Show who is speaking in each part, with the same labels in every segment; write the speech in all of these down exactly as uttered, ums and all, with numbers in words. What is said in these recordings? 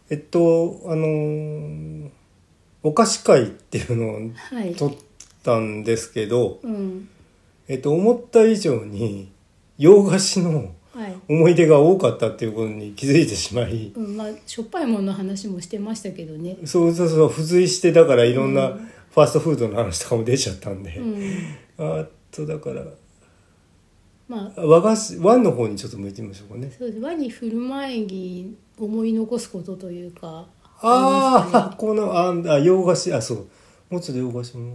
Speaker 1: えっとあのー、お菓子会っていうのを撮ったんですけど、
Speaker 2: はい、うん、
Speaker 1: えっと思った以上に洋菓子の思い出が多かったっていうことに気づいてしまい、はい、
Speaker 2: うん、まあしょっぱいものの話もしてましたけどね。
Speaker 1: そうそうそう、付随してだからいろんなファーストフードの話とかも出ちゃったんで、うん、あとだからまあ、和菓子和の方にちょっと向いてみましょうかね。
Speaker 2: そうです。和に振る舞いに思い残すことというか、
Speaker 1: ああ、ね、このああ洋菓子、あそうもうちょっと洋菓子も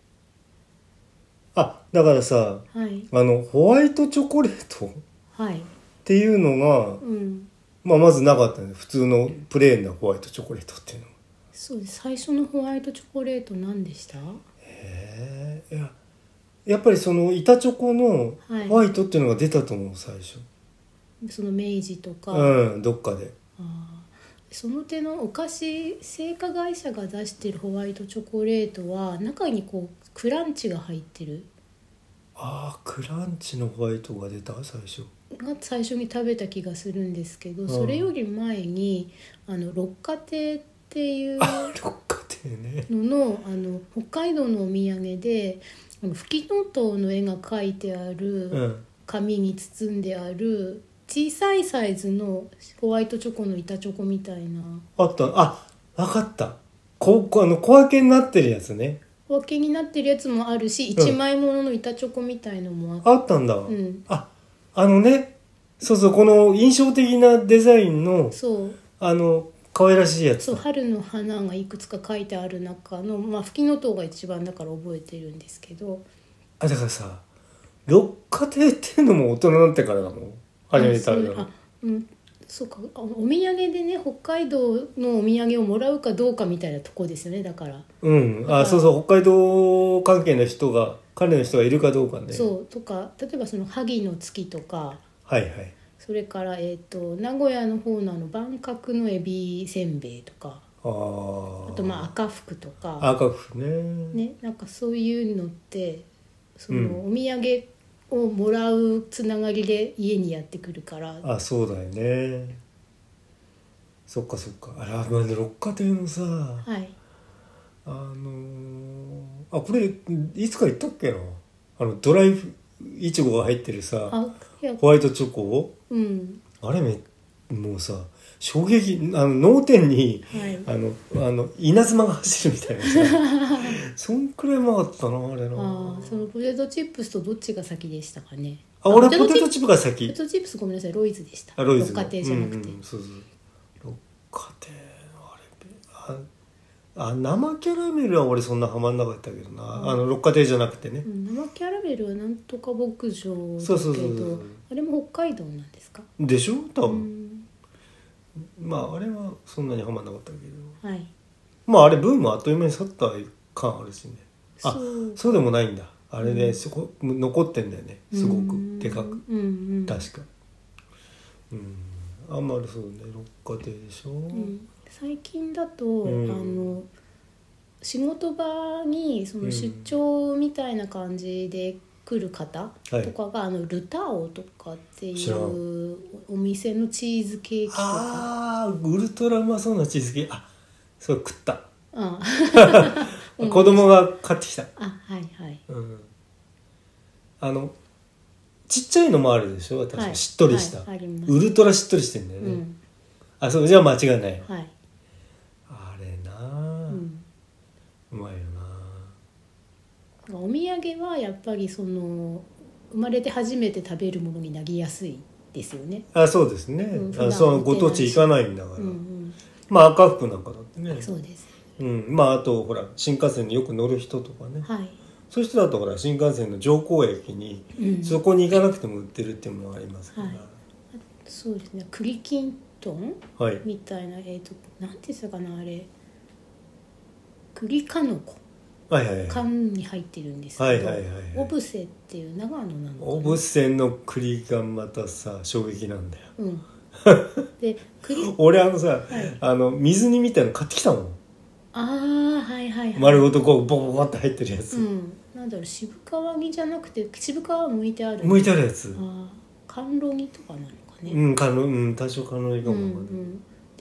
Speaker 1: あだからさ、はい、あのホワイトチョコレートっていうのが、はい、うん、まあ、まずなかったね。普通のプレーンなホワイトチョコレートっていうの。
Speaker 2: そうです。最初のホワイトチョコレート何でした？
Speaker 1: へえ、いややっぱりその板チョコのホワイトっていうのが出たと思う、最初。
Speaker 2: その明治とか、
Speaker 1: うん、どっかで。
Speaker 2: あ、その手のお菓子製菓会社が出してるホワイトチョコレートは中にこうクランチが入ってる。
Speaker 1: ああ、クランチのホワイトが出た最初
Speaker 2: が最初に食べた気がするんですけど、うん、それより前にあの六花亭っていうのの、あの北海道のお土産でフキノトウの絵が描いてある紙に包んである小さいサイズのホワイトチョコの板チョコみたいな。
Speaker 1: あった。あ、分かった。こあの小分けになってるやつね。
Speaker 2: 小分けになってるやつもあるし、一枚ものの板チョコみたいのもあって、
Speaker 1: うん、あったんだ、
Speaker 2: うん、
Speaker 1: あ、あのね、そうそう、この印象的なデザインの、そう、あの可愛らしいやつ。
Speaker 2: そう、春の花がいくつか書いてある中の、まあ、フキノトウが一番だから覚えてるんですけど。
Speaker 1: あ、だからさ、六花亭っていうのも大人になってからだもん、初めて食べたの。
Speaker 2: あ、うん、そうか、お土産でね、北海道のお土産をもらうかどうかみたいなとこですよね。だから
Speaker 1: うん、あ、そうそう、北海道関係の人が彼の人がいるかどうかね。
Speaker 2: そうとか、例えばその萩の月とか、
Speaker 1: はいはい、
Speaker 2: それから、えー、と名古屋の方のあの万角のエビせんべいとか、あ, あとまあ赤福とか、
Speaker 1: 赤福 ね,
Speaker 2: ねなんかそういうのってそのお土産をもらうつながりで家にやってくるから、
Speaker 1: うん、あ、そうだよね。そっかそっか。あら、六花亭のさ、はい、あのー、あ、これいつか言ったっけな、あのドライいちごが入ってるさホワイトチョコ、うん、あれめもうさ衝撃、あの脳天に、はい、あのあの稲妻が走るみたいなさそんくらいうまかったなあれな。
Speaker 2: あ、そのポテトチップスとどっちが先でしたかね。
Speaker 1: あ、俺はポテトチップが先。
Speaker 2: ポテトチップスごめんなさい、ロイズでした。
Speaker 1: あ、ロイズ
Speaker 2: 六花亭じゃなくて、うんうん、
Speaker 1: そうそう、六花亭あれああ、生キャラメルは俺そんなハマんなかったけどな、うん、あの六花亭じゃなくてね、
Speaker 2: うん、生キャラメルはなんとか牧場だけど、
Speaker 1: そうそうそうそう、
Speaker 2: あれも北海道なんですか
Speaker 1: でしょ多分、うん、まああれはそんなにハマんなかったけど、はい、まああれブームあっという間に去った感あるしね。あ、そう、そうでもないんだあれね、うん、そこ残ってんだよね、すごくでかく、うんうん、確か、うん、あんまりそうね、六花亭でしょ、うん、
Speaker 2: 最近だと、うん、あの仕事場にその出張みたいな感じで来る方とかが、うん、あのルタオとかっていうお店のチーズケーキとか、
Speaker 1: あー、ウルトラうまそうなチーズケーキ、あ、それ食った、
Speaker 2: あ
Speaker 1: 子供が買ってきた、
Speaker 2: あ、はいはい、うん、
Speaker 1: あのちっちゃいのもあるでしょ、私、はい、しっとりした、はい、ウルトラしっとりしてんだよね、うん、あ、そう、じゃあ間違いない、はい、あれな、うん、うまいよな。
Speaker 2: お土産はやっぱりその生まれて初めて食べるものになりやすいですよね。
Speaker 1: あ、そうですね、うん、あ、そのご当地行かないんだから、うんうん、まあ赤福なんかだってね、
Speaker 2: そうです、
Speaker 1: うん、まああとほら新幹線によく乗る人とかね、はい、そういう人だとほら新幹線の乗降駅に、うん、そこに行かなくても売ってるっていうのもありますから、はい、
Speaker 2: そうですね、栗きんとん、はい、みたいな、えーと、なんて言ってたかなあれ、栗かのこ、はいはいはい、缶に入ってるんですけど、はいはいはいはい、オブセっていう長野なのかな、
Speaker 1: オブセの栗がまたさ衝撃なんだよ、うん、で栗俺あのさ、はい、あの水煮みたいなの買ってきたもん。
Speaker 2: ああ、はいはいはい、
Speaker 1: 丸ごとこうボコボコって入ってるやつ、うん、
Speaker 2: なんだろう、渋皮煮じゃなくて渋皮は剥いてある、
Speaker 1: 剥いてあるやつ、
Speaker 2: あ、甘露煮とかなのかね、
Speaker 1: うん、甘露、うん、多少甘露煮かも、うんうん、
Speaker 2: で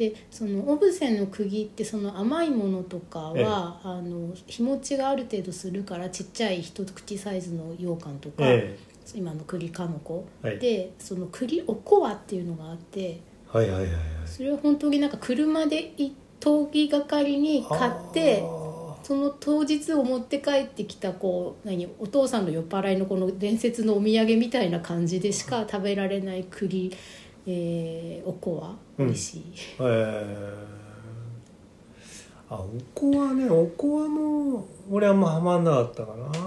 Speaker 2: でそのオブセの釘ってその甘いものとかは、ええ、あの日持ちがある程度するからちっちゃい一口サイズの羊羹とか、ええ、今の栗かのこ、はい、でその栗おこわっていうのがあって、はいはいはいはい、それを本当になんか車で通りがかりに買ってその当日を持って帰ってきたこう何お父さんの酔っ払いのこの伝説のお土産みたいな感じでしか食べられない栗、えー、おこわ美味しい、うん、え
Speaker 1: ー、あおこわねおこわも俺あんまハマんなかったかな、うん、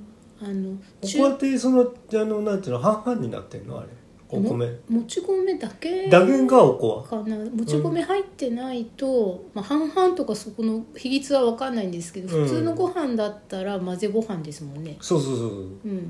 Speaker 1: あのおこわってそのあのなんていうの半々になってんのあれお米
Speaker 2: もち米だけ
Speaker 1: だけがおこ
Speaker 2: わかなもち米入ってないと、うんまあ、半々とかそこの比率は分かんないんですけど、うん、普通のご飯だったら混ぜご飯ですもんね。
Speaker 1: そうそうそう、うん、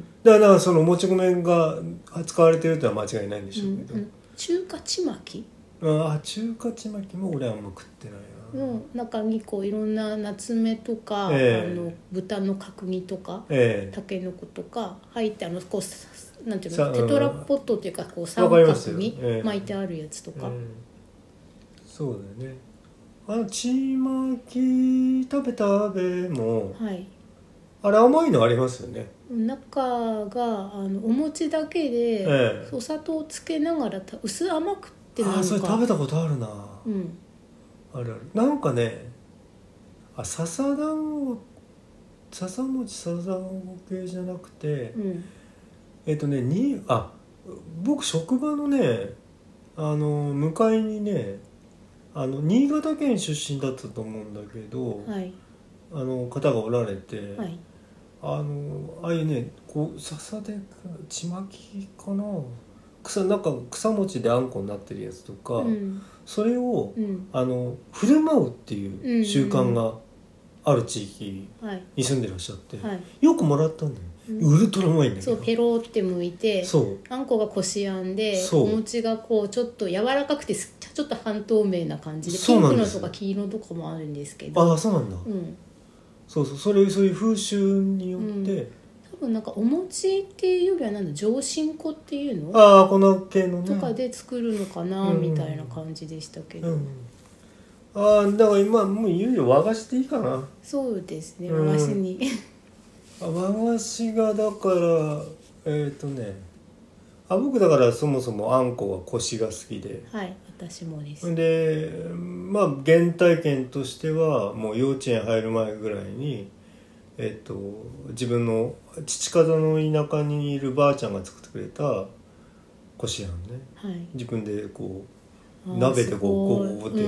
Speaker 1: だからそのもち米が使われてるとは間違いないんでしょうけど、うん、
Speaker 2: 中華ちまき
Speaker 1: あ中華ちまきも俺はあんま食ってないな
Speaker 2: の中にこういろんな夏目とか、えー、あの豚の角煮とか、えー、たけのことか入ってあのこうなんていうのテトラポットっていうかこう三角に巻いてあるやつとか、えーえー、
Speaker 1: そうだよねあのちまき食べたべも、はい、あれ甘いのありますよね
Speaker 2: 中があのお餅だけで、えー、お砂糖をつけながら薄甘くってなんか
Speaker 1: あそれ食べたことあるな、うん、あるあるなんかねあ笹団子笹餅笹団子系じゃなくて、うんえっとねにあ僕職場のねあの向かいにねあの新潟県出身だったと思うんだけど、はい、あの方がおられて、はい、あのああいうねこう笹でちまきかな草なんか草餅であんこになってるやつとか、うん、それを、うん、あの振る舞うっていう習慣がある地域に住んでらっしゃって、はい、よくもらったんだよウルトラうまいんだけど
Speaker 2: そうペロって剥いてあんこがこしあんでお餅がこうちょっと柔らかくてちょっと半透明な感じでピンクのとか黄色とかもあるんですけど
Speaker 1: ああそうなんだ、うん、そうそうそれそういう風習によって、うん、
Speaker 2: 多分なんかお餅っていうよりはなんだ上新粉っていうの
Speaker 1: ああこの系のね
Speaker 2: とかで作るのかな、うん、みたいな感じでしたけど、うん、
Speaker 1: ああだから今もういよいよ和菓子でいいかな
Speaker 2: そうですね和菓子に、
Speaker 1: 和菓子がだからえっとねあ僕だからそもそもあんこはコシが好きで
Speaker 2: はい私もです
Speaker 1: でまあ原体験としてはもう幼稚園入る前ぐらいにえっと自分の父方の田舎にいるばあちゃんが作ってくれたこしあんね、はい、自分でこう鍋でこうこうこうって、うん、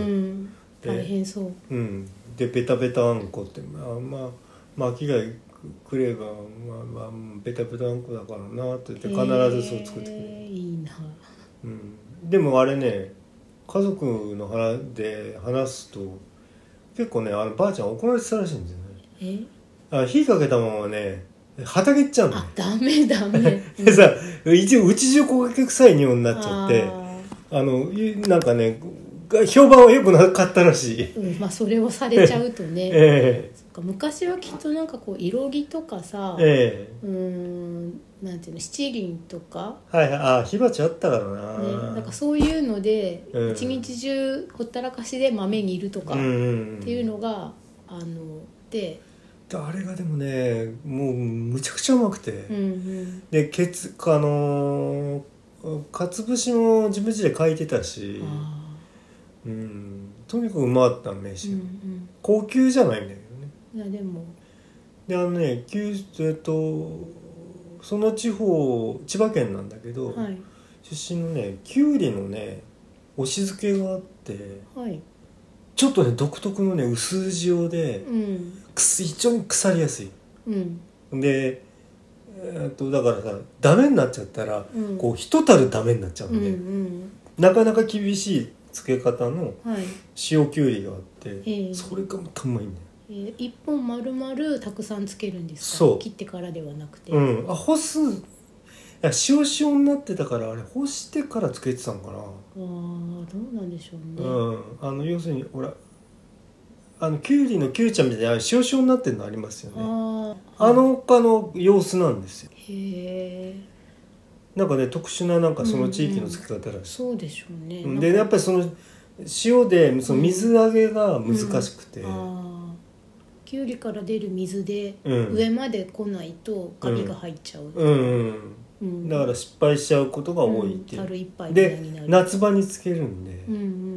Speaker 2: 大変そう、
Speaker 1: うん、でベタベタあんこってまあまあ巻きがくれば、まあまあ、ベタベタあんこだからなって言って必ずそう作ってくれる、えー、いいな、うん、でもあれね家族の話で話すと結構ねあのばあちゃん怒られてたらしいんですよねえあ火かけたままね畑行っちゃうの、ね、
Speaker 2: あダメダメ
Speaker 1: でさ一応うち中焦げ臭い匂いになっちゃってああのなんかね評判は良くなかったらしい、
Speaker 2: うん、まあそれをされちゃうとね、えー、そっか昔はきっとなんかこういろりとかさ、えー、うーんなんていうの七輪とか
Speaker 1: はいはいあ火鉢あったからな、
Speaker 2: ね、なんかそういうので、うん、一日中ほったらかしで豆煮るとかっていうのが、あので
Speaker 1: あれがでもねもうむちゃくちゃうまくて、うんうん、でけつあのかつ節も自分家で書いてたしうん、とにかくうまかった飯、うんうん、高級じゃないんだけどね
Speaker 2: いやでも
Speaker 1: であのねえっとその地方千葉県なんだけど、はい、出身のねきゅうりのね押し漬けがあって、はい、ちょっとね独特のね薄塩で、うん、非常に腐りやすい、うん、で、えー、っとだからさダメになっちゃったら、うん、こうひとたるダメになっちゃうんで、うんうん、なかなか厳しい漬け方の塩きゅうりがあって、はい、それがまたうまいんだよ、
Speaker 2: えー、いっぽん丸々たくさんつけるんですかそう切ってからではなくて、
Speaker 1: うん、あ干すいや塩塩になってたからあれ干してからつけてたのかなあ
Speaker 2: どうなんでしょうね、
Speaker 1: うん、あの要するにほらあのきゅうりのきゅうちゃんみたいな塩塩になってるのありますよね あ, あの他の様子なんですよへえなんかね特殊ななんかその地域のつき方らしい、
Speaker 2: うんうん、そうでしょうね
Speaker 1: でやっぱりその塩でその水揚げが難しくて、
Speaker 2: うんうん、あきゅうりから出る水で上まで来ないとカビが入っちゃう、
Speaker 1: うんうんうん、だから失敗しちゃうことが多いっていう、
Speaker 2: うん、樽一杯
Speaker 1: で夏場につけるんで、
Speaker 2: うんうん、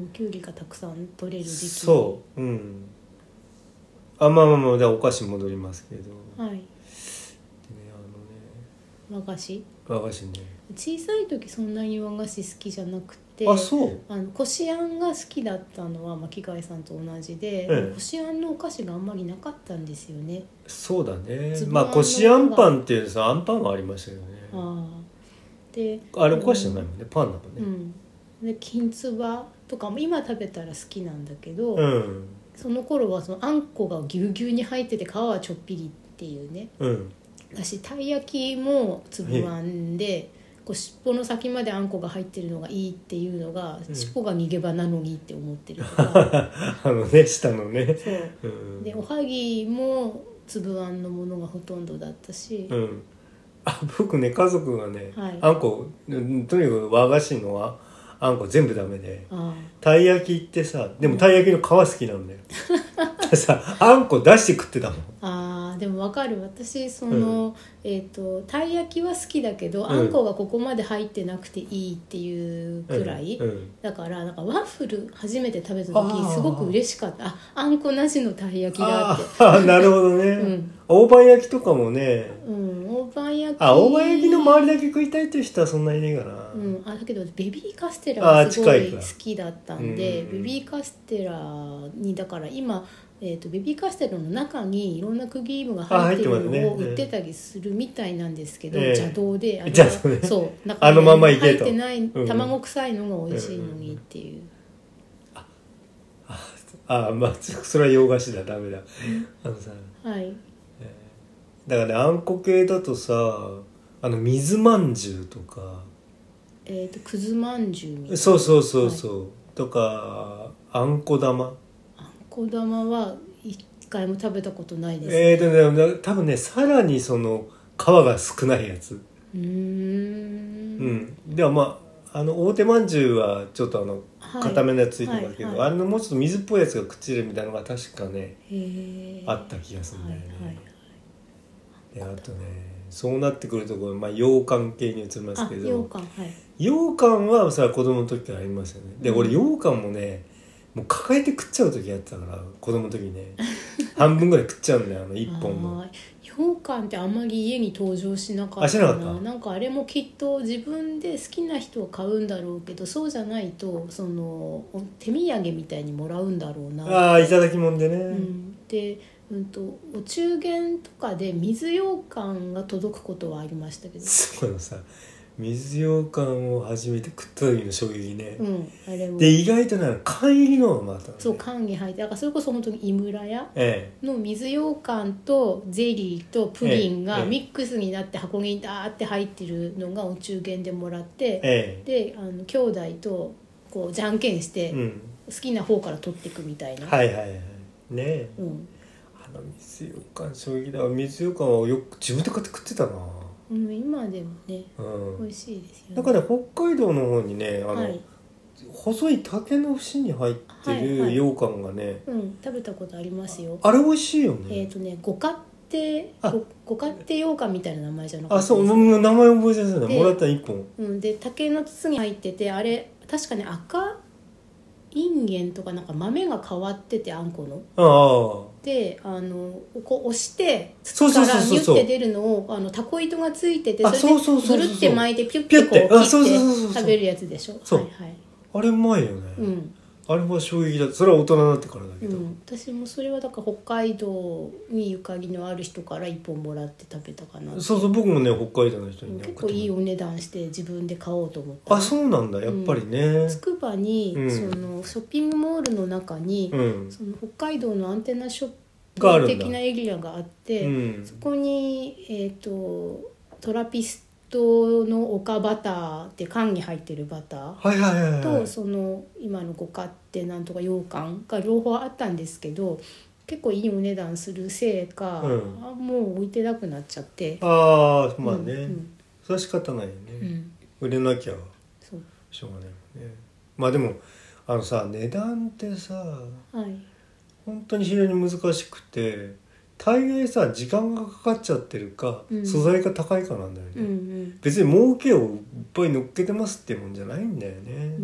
Speaker 2: きゅうりがたくさん取れる時期、
Speaker 1: そう、うん、あまあまあまあでお菓子戻りますけど、
Speaker 2: はい、でね、
Speaker 1: あのね、
Speaker 2: 和菓子
Speaker 1: 和菓子ね、
Speaker 2: 小さい時そんなに和菓子好きじゃなくて、
Speaker 1: あ、そう、
Speaker 2: あのこしあんが好きだったのは巻貝さんと同じで、ええ、こしあんのお菓子があんまりなかったんですよね。
Speaker 1: そうだね、まあこしあんパンっていうさ、あんパンはありましたよね。
Speaker 2: あで
Speaker 1: あれお菓子じゃないもんね、パンだもんね、
Speaker 2: うん、できんつばとかも今食べたら好きなんだけど、
Speaker 1: うん、
Speaker 2: その頃はそのあんこがぎゅうぎゅうに入ってて皮はちょっぴりっていうね、
Speaker 1: うん、
Speaker 2: 私たい焼きも粒あんで、こう尻尾の先まであんこが入ってるのがいいっていうのが、うん、尻尾が逃げ場なのにって思ってるとか
Speaker 1: あのね、下のね、
Speaker 2: そう、うん、でおはぎも粒あんのものがほとんどだったし、
Speaker 1: うん、あ、僕ね、家族がね、はい、あんこ、とにかく和菓子のああんこ全部ダメで、たい焼きってさ、でもたい焼きの皮好きなんだよ、うん、さあんこ出して食ってたもん。
Speaker 2: あ、でも分かる、私その、うん、えーと、たい焼きは好きだけど、うん、あんこがここまで入ってなくていいっていうくらい、うんうん、だからなんかワッフル初めて食べた時すごく嬉しかった。 あ, あんこなしのたい焼きだって。
Speaker 1: ああ、なるほどね、うん、大判焼きとかもね、
Speaker 2: うん、大判焼き、
Speaker 1: あ、大判焼きの周りだけ食いたいっていう人はそんなにいねえかな、
Speaker 2: うん、あだけどベビーカステラがすごい好きだったんで、ベビーカステラにだから今えー、とベビーカステラの中にいろんなクリームが入ってるのを売ってたりするみたいなんですけど、えー、邪道であれは、ね、そう中に入ってない卵臭いのが美味しいのにっていう、うん、
Speaker 1: ああ、まあそれは洋菓子だ、ダメだあのさ、
Speaker 2: はい、
Speaker 1: えー、だからね、あんこ系だとさ、あの水まんじゅうとか、
Speaker 2: えっ、ー、とくずまんじゅうみたいな、
Speaker 1: そうそうそうそう、はい、とかあんこ玉、
Speaker 2: こだまは一回も食べたことないです、ね、
Speaker 1: えーとね、多分ね、さらにその皮が少ないやつ、
Speaker 2: うーん、
Speaker 1: うん、ではまあ、あの大手まんじゅうはちょっとあの固めのやつついてるけど、はいはいはい、あれのもうちょっと水っぽいやつがくっついてるみたいなのが確かねあった気がするんだよね、はいはいはい、であとね、そうなってくるところ、まあ、羊羹系に移りますけど、
Speaker 2: 羊羹、はい、
Speaker 1: 羊羹はさ子供の時からありましたよね。で、うん、俺羊羹もねもう抱えて食っちゃう時やってたから、子供の時にね半分ぐらい食っちゃうんだよ、あの一本の。
Speaker 2: 羊羹ってあんまり家に登場しなかったな。
Speaker 1: あ、しなかった。
Speaker 2: なんかあれもきっと自分で好きな人は買うんだろうけど、そうじゃないとその手土産みたいにもらうんだろうな。
Speaker 1: ああ、いただきもんでね、うん、
Speaker 2: で、うんと、お中元とかで水羊羹が届くことはありましたけど、
Speaker 1: そうのさ、水羊羹を初めて食った時の衝撃ね、
Speaker 2: うん、あれも
Speaker 1: で意外とね缶入りのがまた、ね、
Speaker 2: そう缶に入って、だからそれこそ本当に井村屋の水羊羹とゼリーとプリンがミックスになって箱にダーって入ってるのがお中元でもらって、ええ、であの兄弟とこうじゃんけんして好きな方から取っていくみたいな、
Speaker 1: うん、はいはいはいねえ、うん、あの水羊羹衝撃だ。水羊羹はよく自分で買って食ってたな。
Speaker 2: うん、今でもね、うん、美味しいですよね。
Speaker 1: だから、ね、北海道の方にね、あの、はい、細い竹の節に入ってる羊羹がね、はいはい、
Speaker 2: うん、食べたことありますよ。
Speaker 1: あれ美味しいよね。
Speaker 2: えっ、ー、とね、ご勝手ご勝手羊羹みたいな名前じゃなかったです
Speaker 1: か。あ、そう、名前覚えてるね。もらった一本。
Speaker 2: うん、で竹の筒に入ってて、あれ確かね赤インゲンとかなんか豆が変わってて、あんこの。ああ。で、あのこう押して筒からニュッて出るのをあのタコ糸がついてて、それでぐるって巻いてピュッてこう切って食べるやつでしょ。
Speaker 1: そう、
Speaker 2: はいはい、
Speaker 1: あれうまいよね。うん。あれは衝撃だった。それは大人になってからだけど、うん、
Speaker 2: 私もそれはだから北海道にゆかりのある人から一本もらって食べたかな。
Speaker 1: そうそう、僕もね北海道の人に
Speaker 2: ね、結構いいお値段して自分で買おうと思った。
Speaker 1: あ、そうなんだ、やっぱりね。
Speaker 2: つくばに、うん、そのショッピングモールの中に、うん、その北海道のアンテナショップ的なエリアがあって、うん、そこに、えーと、トラピストの丘バターって缶に入ってるバターと、はいはいはいはい、その今のご勝手なんとか羊羹が両方あったんですけど、結構いいお値段するせいか、うん、あもう置いてなくなっちゃって。
Speaker 1: ああ、まあね、うんうん、それは仕方ないよね、うん、売れなきゃしょうがないもんね。まあでもあのさ値段ってさ、
Speaker 2: はい、
Speaker 1: 本当に非常に難しくて大概さ時間がかかっちゃってるか、うん、素材が高いかなんだよね、うんうん、別に儲けをいっぱい乗っけてますってもんじゃないんだよね、うん、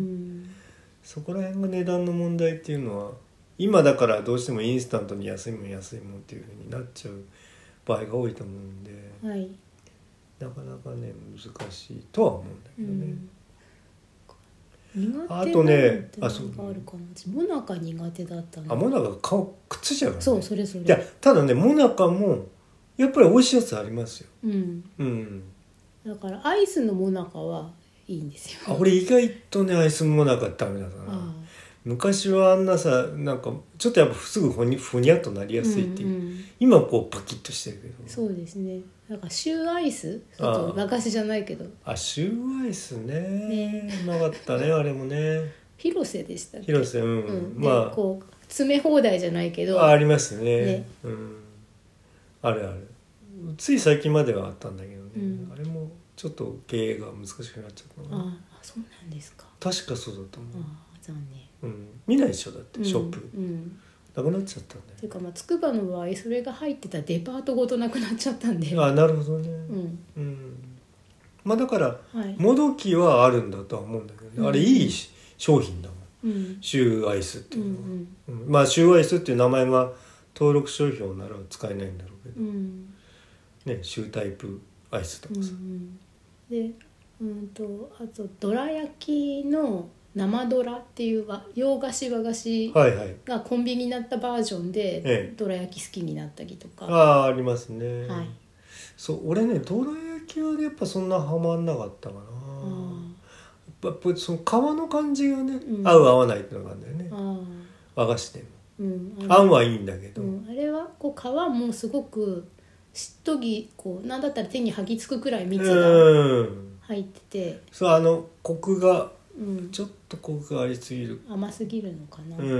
Speaker 1: そこら辺が値段の問題っていうのは今だからどうしてもインスタントに安いもん安いもんっていう風になっちゃう場合が多いと思うんで、はい、なかなかね難しいとは思うんだけどね、
Speaker 2: うん、苦手なのって何があるかな。モナカ苦手だったの。
Speaker 1: あ、モナカ顔くっついちゃうからね。
Speaker 2: そうそれそれ。
Speaker 1: いやただねモナカもやっぱり美味しいやつありますよ。うん。
Speaker 2: うん。だからアイスのモナカはいいんですよ。
Speaker 1: あ、俺意外とねアイスモナカダメだったな。昔はあんなさなんかちょっとやっぱすぐふにふにゃっとなりやすいっていう、うんうん、今こうパキッとしてるけど。
Speaker 2: そうですね。なんかシューアイスちょっと和菓子じゃないけど
Speaker 1: あシューアイスねねうまかったねあれもね
Speaker 2: 広瀬でしたっけ。
Speaker 1: 広瀬うん、うん、まあ
Speaker 2: こう詰め放題じゃないけど
Speaker 1: あ, ありますね、ね、うん、あるあるつい最近まではあったんだけどね、うん、あれもちょっと経営が難しくなっちゃったな。
Speaker 2: ああそうなんですか。
Speaker 1: 確かそうだと思う。
Speaker 2: あ残念、
Speaker 1: うん、見ないでしょだってショップ、うんうんなくなっちゃったんだよ。
Speaker 2: ていうかまあつくばの場合それが入ってたデパートごとなくなっちゃったんで。
Speaker 1: あなるほどね。うん、うん、まあだから、はい、もどきはあるんだとは思うんだけどね、うん、あれいい商品だもん、うん、シューアイスっていうのは、うんうん、まあシューアイスっていう名前が登録商標なら使えないんだろうけど、うんね、シュータイプアイスとかさ、うん、
Speaker 2: で、うんとあとどら焼きの生ドラっていう洋菓子和菓子がコンビニになったバージョンでどら焼き好きになったりとか、
Speaker 1: ええ、あ, ありますね、はい、そう俺ねどら焼きはやっぱそんなハマんなかったかな。やっぱその皮の感じがね、うん、合う合わないっていうのがあるんだよね和菓子でも、うん、あんはいいんだけど、うん、
Speaker 2: あれはこう皮もすごくしっとぎこうなんだったら手に剥ぎつくくらい蜜が入ってて、うん、
Speaker 1: そうあのコクがうん、ちょっとコクがありすぎる
Speaker 2: 甘すぎるのかな、うん、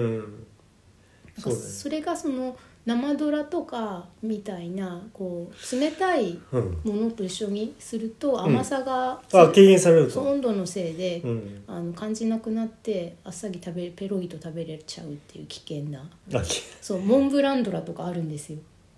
Speaker 2: そうだね、それがその生ドラとかみたいなこう冷たいものと一緒にすると甘さが、
Speaker 1: うん、あ軽減されると
Speaker 2: 温度のせいで、うん、あの感じなくなってあっさり食べペロリと食べれちゃうっていう危険なそうモンブランドラとかあるんですよ。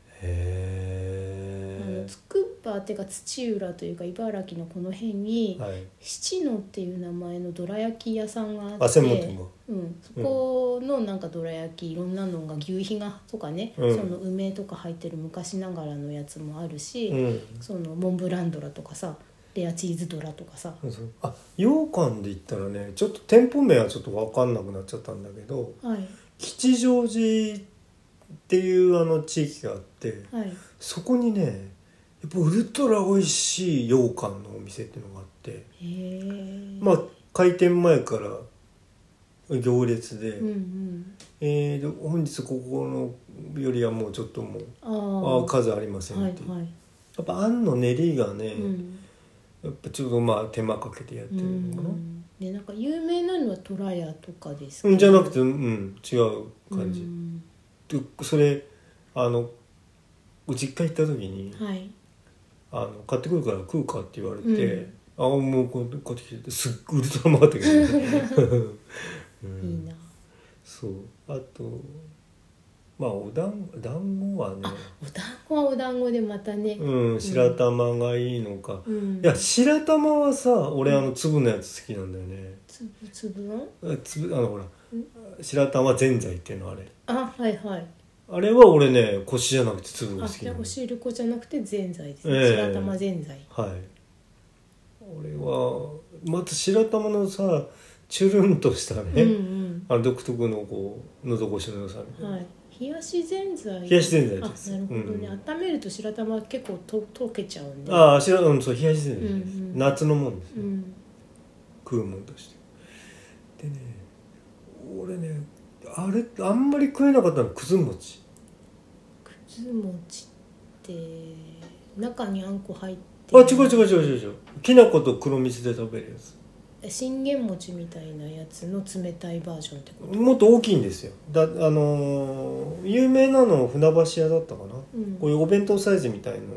Speaker 2: へあのつくばっていうか土浦というか茨城のこの辺に、はい、七野っていう名前のどら焼き屋さんがあって、あ専門店も、うん、そこのなんかどら焼きいろんなのが牛皮がとかね、うん、その梅とか入ってる昔ながらのやつもあるし、うん、そのモンブランドラとかさレアチーズドラとかさ、
Speaker 1: あ羊羹で言ったらねちょっと店舗名はちょっと分かんなくなっちゃったんだけど、はい、吉祥寺っていうあの地域があって、はい、そこにねやっぱウルトラ美味しい羊羹のお店っていうのがあって、へまあ開店前から行列で、うんうんえー、本日ここのよりはもうちょっともうあ数ありませんっていう、はいはい、やっぱあんの練りがね、うん、やっぱちょっとまあ手間かけてやってるのかな、うん
Speaker 2: でなんか有名なのはトラヤとかですか、
Speaker 1: ね、じゃなくて、うん、違う感じ、うんでそれあの実家行った時に、はい、あの買ってくるから食うかって言われて、うん、あもうこう買ってきてすっごいウルトラ回ったけど、ねうん、いいな。そうあとまあおだん団子はね
Speaker 2: お団子はお団子でまたね、
Speaker 1: うん、白玉がいいのか、うん、いや白玉はさ俺あの粒のやつ好きなんだよね。
Speaker 2: 粒粒の
Speaker 1: 粒あのほら白玉ぜんざいっていうのあれ
Speaker 2: あはいはい
Speaker 1: あれは俺ねコシじゃなくて粒が好きなの。
Speaker 2: お汁粉じゃなくてぜんざいですね、えー、白玉ぜんざい。
Speaker 1: はい俺はまた白玉のさチュルンとしたね、うんうん、あの独特のこう喉越しの良さみたいな、はい、
Speaker 2: 冷やしぜんざい
Speaker 1: 冷やしぜんざいです。
Speaker 2: あなるほどね、うん、温めると白玉結構と溶けちゃうんで
Speaker 1: ああ白、うん、そう冷やしぜんざいです、うんうん、夏のもんですね、うん、食うもんとしてでね俺ねあれあんまり食えなかったのくず餅。
Speaker 2: くず餅って中にあんこ入って
Speaker 1: あ違う違う違う違うきな粉と黒蜜で食べるやつ。
Speaker 2: 信玄餅みたいなやつの冷たいバージョンってこと？
Speaker 1: もっと大きいんですよ。だあのー、有名なの船橋屋だったかな、うん、こういうお弁当サイズみたいな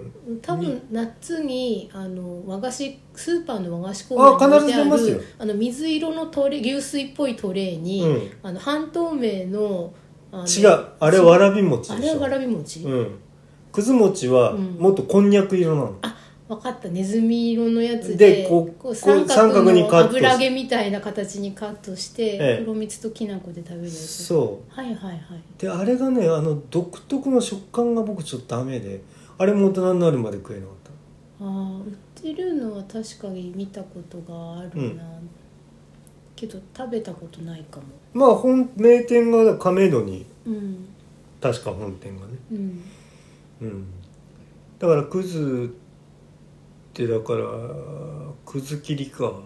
Speaker 2: 多分夏にあの和菓子スーパーの和菓子コーナーに置いてある、あ、必ず出ますよ。あの水色のトレ流水っぽいトレーに、うん、あの半透明の、あの
Speaker 1: 違う、あれわらび餅でしょ。
Speaker 2: あれはわらび餅、
Speaker 1: うん、くず餅はもっとこんにゃく色なの、うん、
Speaker 2: あ、分かった、ネズミ色のやつで、
Speaker 1: でこう
Speaker 2: こう三角の油揚げみたいな形にカットして、ええ、黒蜜ときな粉で食べるやつ。
Speaker 1: そう、
Speaker 2: はいはいはい。
Speaker 1: であれがね、あの独特の食感が僕ちょっとダメで、あれも大人になるまで食えなかった。
Speaker 2: ああ、売ってるのは確かに見たことがあるな、うん、けど食べたことないかも。
Speaker 1: まあ本名店が亀戸に、うん、確か本店がね、うんうん、だからくずってだからくず切りか、はい、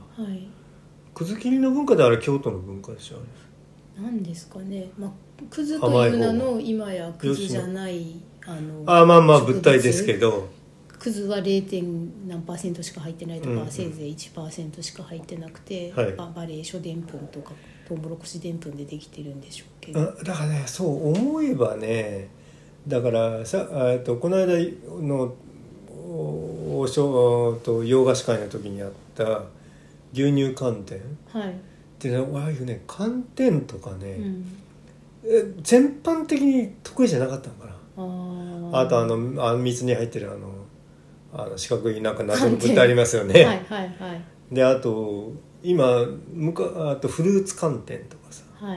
Speaker 1: くず切りの文化であれ京都の文化でしょ。あれ
Speaker 2: なんですかね、まあ、くずという名の今やくずじゃないあの
Speaker 1: あまあまあ物体ですけど、
Speaker 2: くずは ゼロ. 点何パーセントしか入ってないとか、うんうん、せいぜい いちパーセント しか入ってなくて、はい、バレー諸でんぷんとかトウモロコシでんぷんでできてるんでしょうけど、
Speaker 1: だからね、そう思えばね、だからさあとこの間のおおと洋菓子会の時にあった牛乳寒天、はい、でああいうね寒天とかね、うん、え全般的に得意じゃなかったのかな。あ, あとあのあの水に入ってるあのあの四角いなんか謎の物体ありますよね。はいはいはい。であと今むかあとフルーツ寒天とかさ、はい、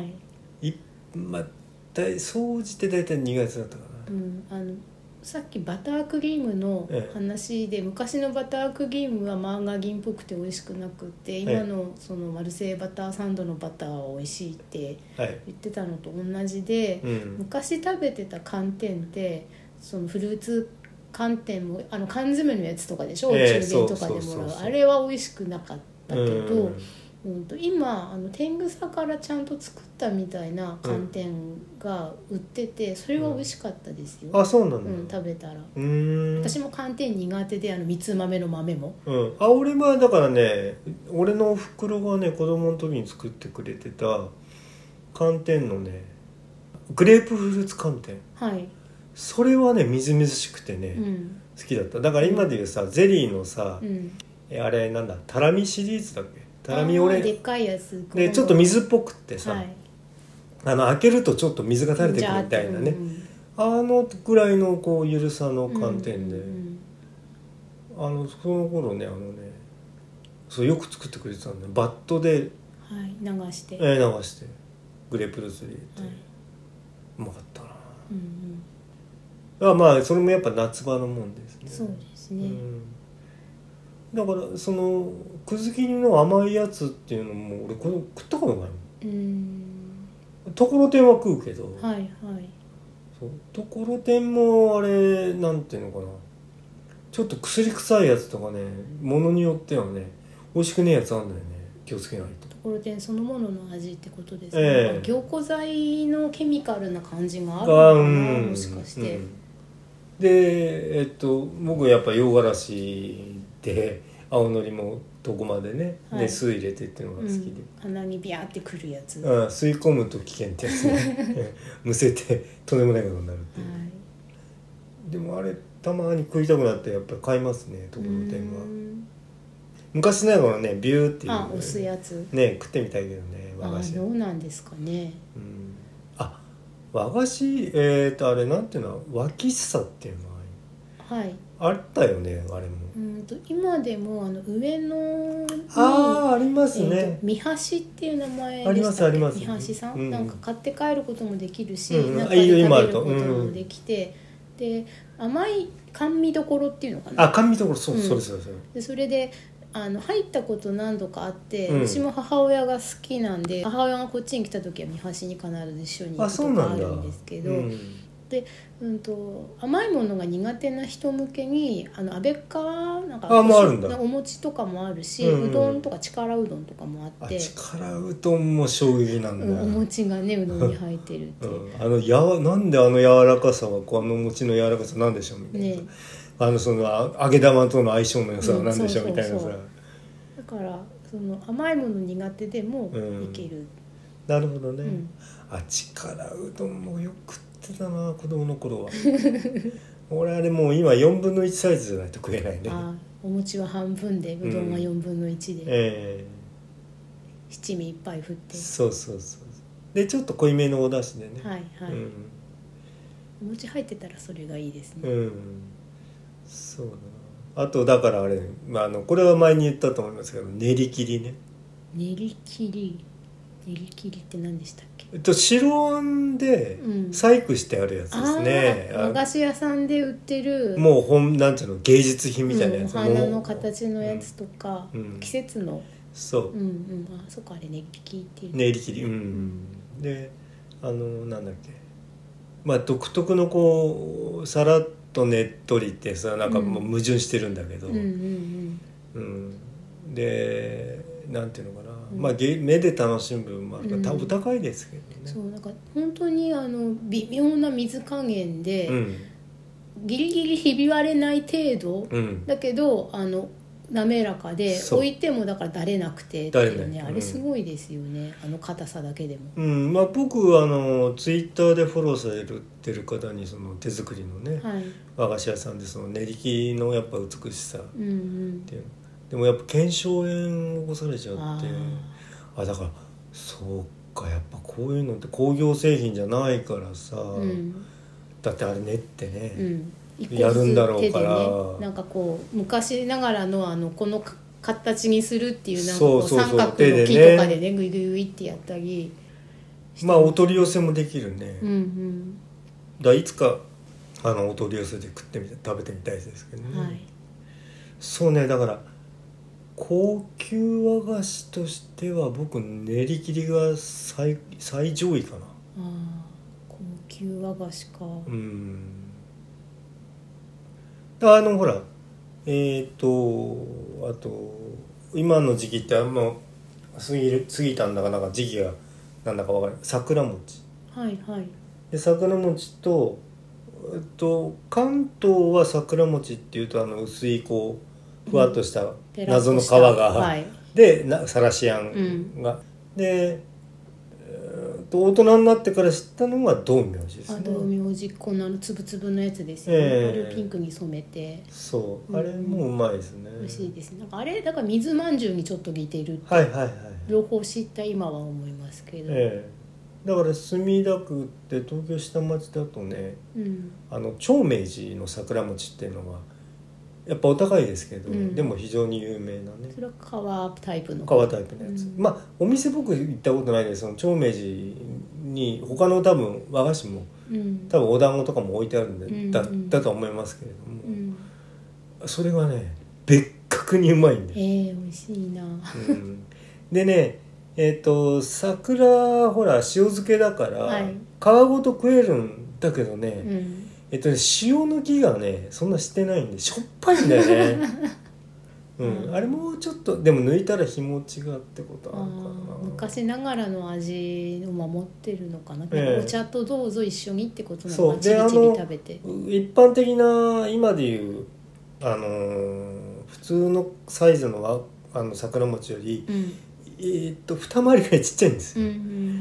Speaker 1: いまあ大総じて大体にがつだったかな。
Speaker 2: うん、あのさっきバタークリームの話で、ええ、昔のバタークリームはマーガリンっぽくて美味しくなくて、今のそのマルセイバターサンドのバターは美味しいって言ってたのと同じで、はい、うん、昔食べてた寒天ってそのフルーツ寒天もあの缶詰のやつとかでしょ、えー、お中元とかでもらう、あれは美味しくなかったけど、うんうん、と今あの天草からちゃんと作ったみたいな寒天が売ってて、それは美味しかったですよ、
Speaker 1: うん、あ、そうなんだ、
Speaker 2: うん、食べたら。うーん、私も寒天苦手で、あの三つ豆の豆も、
Speaker 1: うん、あ俺はだからね、俺のおふくろがね子供の時に作ってくれてた寒天のねグレープフルーツ寒天、はい、それはねみずみずしくてね、うん、好きだった。だから今でいうさ、うん、ゼリーのさ、うん、えあれなんだタラミシリーズだっけ、タラミオレ
Speaker 2: でっかいやつ
Speaker 1: でちょっと水っぽくってさ、はい、あの開けるとちょっと水が垂れてくるみたいなね、うん、あのぐらいのこうゆるさの寒天で、うんうん、あのその頃ねあのねそうよく作ってくれてたんで、バットで、
Speaker 2: はい、流して、
Speaker 1: えー、流してグレープフルーツ入れて、はい、うまかったな、うんうん、あまあそれもやっぱ夏場のもんですね。
Speaker 2: そうですね、うん、
Speaker 1: だからそのくず切りの甘いやつっていうのも俺これ食ったことないもん。うーん、ところてんは食うけど、はいはい、そうところてんもあれなんていうのかな、ちょっと薬臭いやつとかね、ものによってはね美味しくねえやつあるんだよね、気をつけないと。
Speaker 2: ところてんそのものの味ってことですね、えー、凝固剤のケミカルな感じがあるのかな、うん、もしかして、うん、
Speaker 1: でえっと僕やっぱ洋辛子で青のりもどこまでね、はい、で酢入れてっていうのが好きで、うん、
Speaker 2: 鼻にビャーってくるやつ、
Speaker 1: うん、吸い込むと危険ってやつねむせてとんでもないことになるっていう、はい、でもあれたまに食いたくなってやっぱり買いますね、ところてんは。昔ながらねビューっていう、ね、
Speaker 2: あ押すやつ
Speaker 1: ね食ってみたいけどね、
Speaker 2: 和菓子。あどうなんですかね、
Speaker 1: うん、あ和菓子えっとあれなんていうの和喫茶っていうのは、はい、あったよねあれも。
Speaker 2: うんと今でもあの上野に
Speaker 1: ああありますね、え
Speaker 2: ー、三橋っていう名前でしたっけ、
Speaker 1: ありますあります、
Speaker 2: 三橋さん、うん、なんか買って帰ることもできるし、
Speaker 1: うんうん、
Speaker 2: 中で食べることもできて、うん、で甘い甘味どころっていうのかな、
Speaker 1: あ甘味どころそう、うん、それそれそれ
Speaker 2: でそれであの入ったこと何度かあって、うん、私も母親が好きなんで、母親がこっちに来た時は三橋に必ず一緒に行くとかあるんですけど、で、うんと、甘いものが苦手な人向けにあのアベッカなんかお餅とかもあるし、うんうん、うどんとか力うどんとかもあって、あ
Speaker 1: 力うどんも衝撃なんだ、うん、
Speaker 2: お餅がねうどんに入ってるって、
Speaker 1: うん、あのやわなんであの柔らかさはこうあの餅の柔らかさなんでしょうみたいな、ね、あのその揚げ玉との相性の良さはなんでしょう、うん、みたいなさ、
Speaker 2: だからその甘いもの苦手でもいける、うん、
Speaker 1: なるほどね、うん、あ力うどんもよく食ってたな子供の頃は俺あれもう今よんぶんのいちサイズじゃないと食えないね。
Speaker 2: あお餅は半分でうどんはよんぶんのいちで、うん、えー、七味いっぱい振って、
Speaker 1: そうそうそうでちょっと濃いめのお出汁でね、
Speaker 2: はいはい、うん、お餅入ってたらそれがいいですね。
Speaker 1: うんそうだ。あとだからあれ、まあ、あのこれは前に言ったと思いますけど練り切りね。
Speaker 2: 練り切り練り切りって何でしたっけ？
Speaker 1: えっと白あんで細工してあるやつですね、
Speaker 2: うん、和菓子屋さんで売ってる
Speaker 1: もう本なんていうの芸術品みたいなやつ、
Speaker 2: うん、お花の形のやつとか、うん、季節の
Speaker 1: そう、
Speaker 2: うんうん、あそっかあれ練り切りっていう
Speaker 1: 練り切り、うんうん、であのなんだっけまあ独特のこうさらっとねっとりってさなんかもう矛盾してるんだけど、うんうんうんうん、でなんていうのかな、うんまあ、目で楽しむ分もあるから、うん、お高いですけどね。
Speaker 2: そうなんか本当にあの微妙な水加減で、うん、ギリギリひび割れない程度、うん、だけどあの滑らかで置いてもだからだれなくてっていうね、あれすごいですよね、うん、あの硬さだけでも、
Speaker 1: うんまあ、僕あのツイッターでフォローされてる方にその手作りのね、はい、和菓子屋さんでその練り切りのやっぱ美しさっていう、うんうん、でもやっぱ腱鞘炎を起こされちゃってああだからそうかやっぱこういうのって工業製品じゃないからさ、うん、だってあれ練ってね、うんやるんだろうから、
Speaker 2: ね、なんかこう昔ながらのあのこの形にするっていうなんかこう三角の木とかでねグイグイグイってやったり
Speaker 1: まあお取り寄せもできるね、うんうん、だいつかあのお取り寄せで食ってみて食べてみたいですけどね、はい、そうねだから高級和菓子としては僕練り切りが 最, 最上位かな。あ
Speaker 2: 高級和菓子かうん
Speaker 1: あのほらえっ、ー、とあと今の時期ってもう過ぎる過ぎたんだかなんか時期がなんだか分かる桜餅
Speaker 2: はいはい
Speaker 1: で桜餅と、えっと、関東は桜餅っていうとあの薄いこうふわっとした謎の皮が、うんはい、でなさらしあんが、うん、で大人になってから知ったのは道明寺ですね。
Speaker 2: あ道明寺このつぶつぶのやつですよね、えー、あれをピンクに染めて
Speaker 1: そう、うん、あれもうまいですね。
Speaker 2: 美味しいですね。なんかあれだから水まんじゅうにちょっと似てるって、
Speaker 1: はいはいはい、
Speaker 2: 両方知った今は思いますけど、
Speaker 1: えー、だから墨田区って東京下町だとね、うん、あの長明寺の桜餅っていうのはやっぱお高いですけど、うん、でも非常に有名なね。
Speaker 2: それは皮タイプの
Speaker 1: 皮タイプのやつ、うん、まあお店僕行ったことないです。その長明寺に他の多分和菓子も、うん、多分お団子とかも置いてあるんで、うん、だ, だと思いますけれども、うん、それがね別格にうまいんで、
Speaker 2: えー、美味しいな、
Speaker 1: うん、でねえっ、ー、と桜ほら塩漬けだから、はい、皮ごと食えるんだけどね、うんえっとね、塩抜きがねそんなしてないんでしょっぱいんだよね、うん、あれもうちょっとでも抜いたら日持ちがってことあるかな。
Speaker 2: 昔ながらの味を守ってるのかな、えー、お茶とどうぞ一緒にってことなのかちびちび食べて。
Speaker 1: 一般的な今でいうあのー、普通のサイズのあの桜餅より、うん、えー、っと二回りぐらいちっちゃいんですよ、うんうん、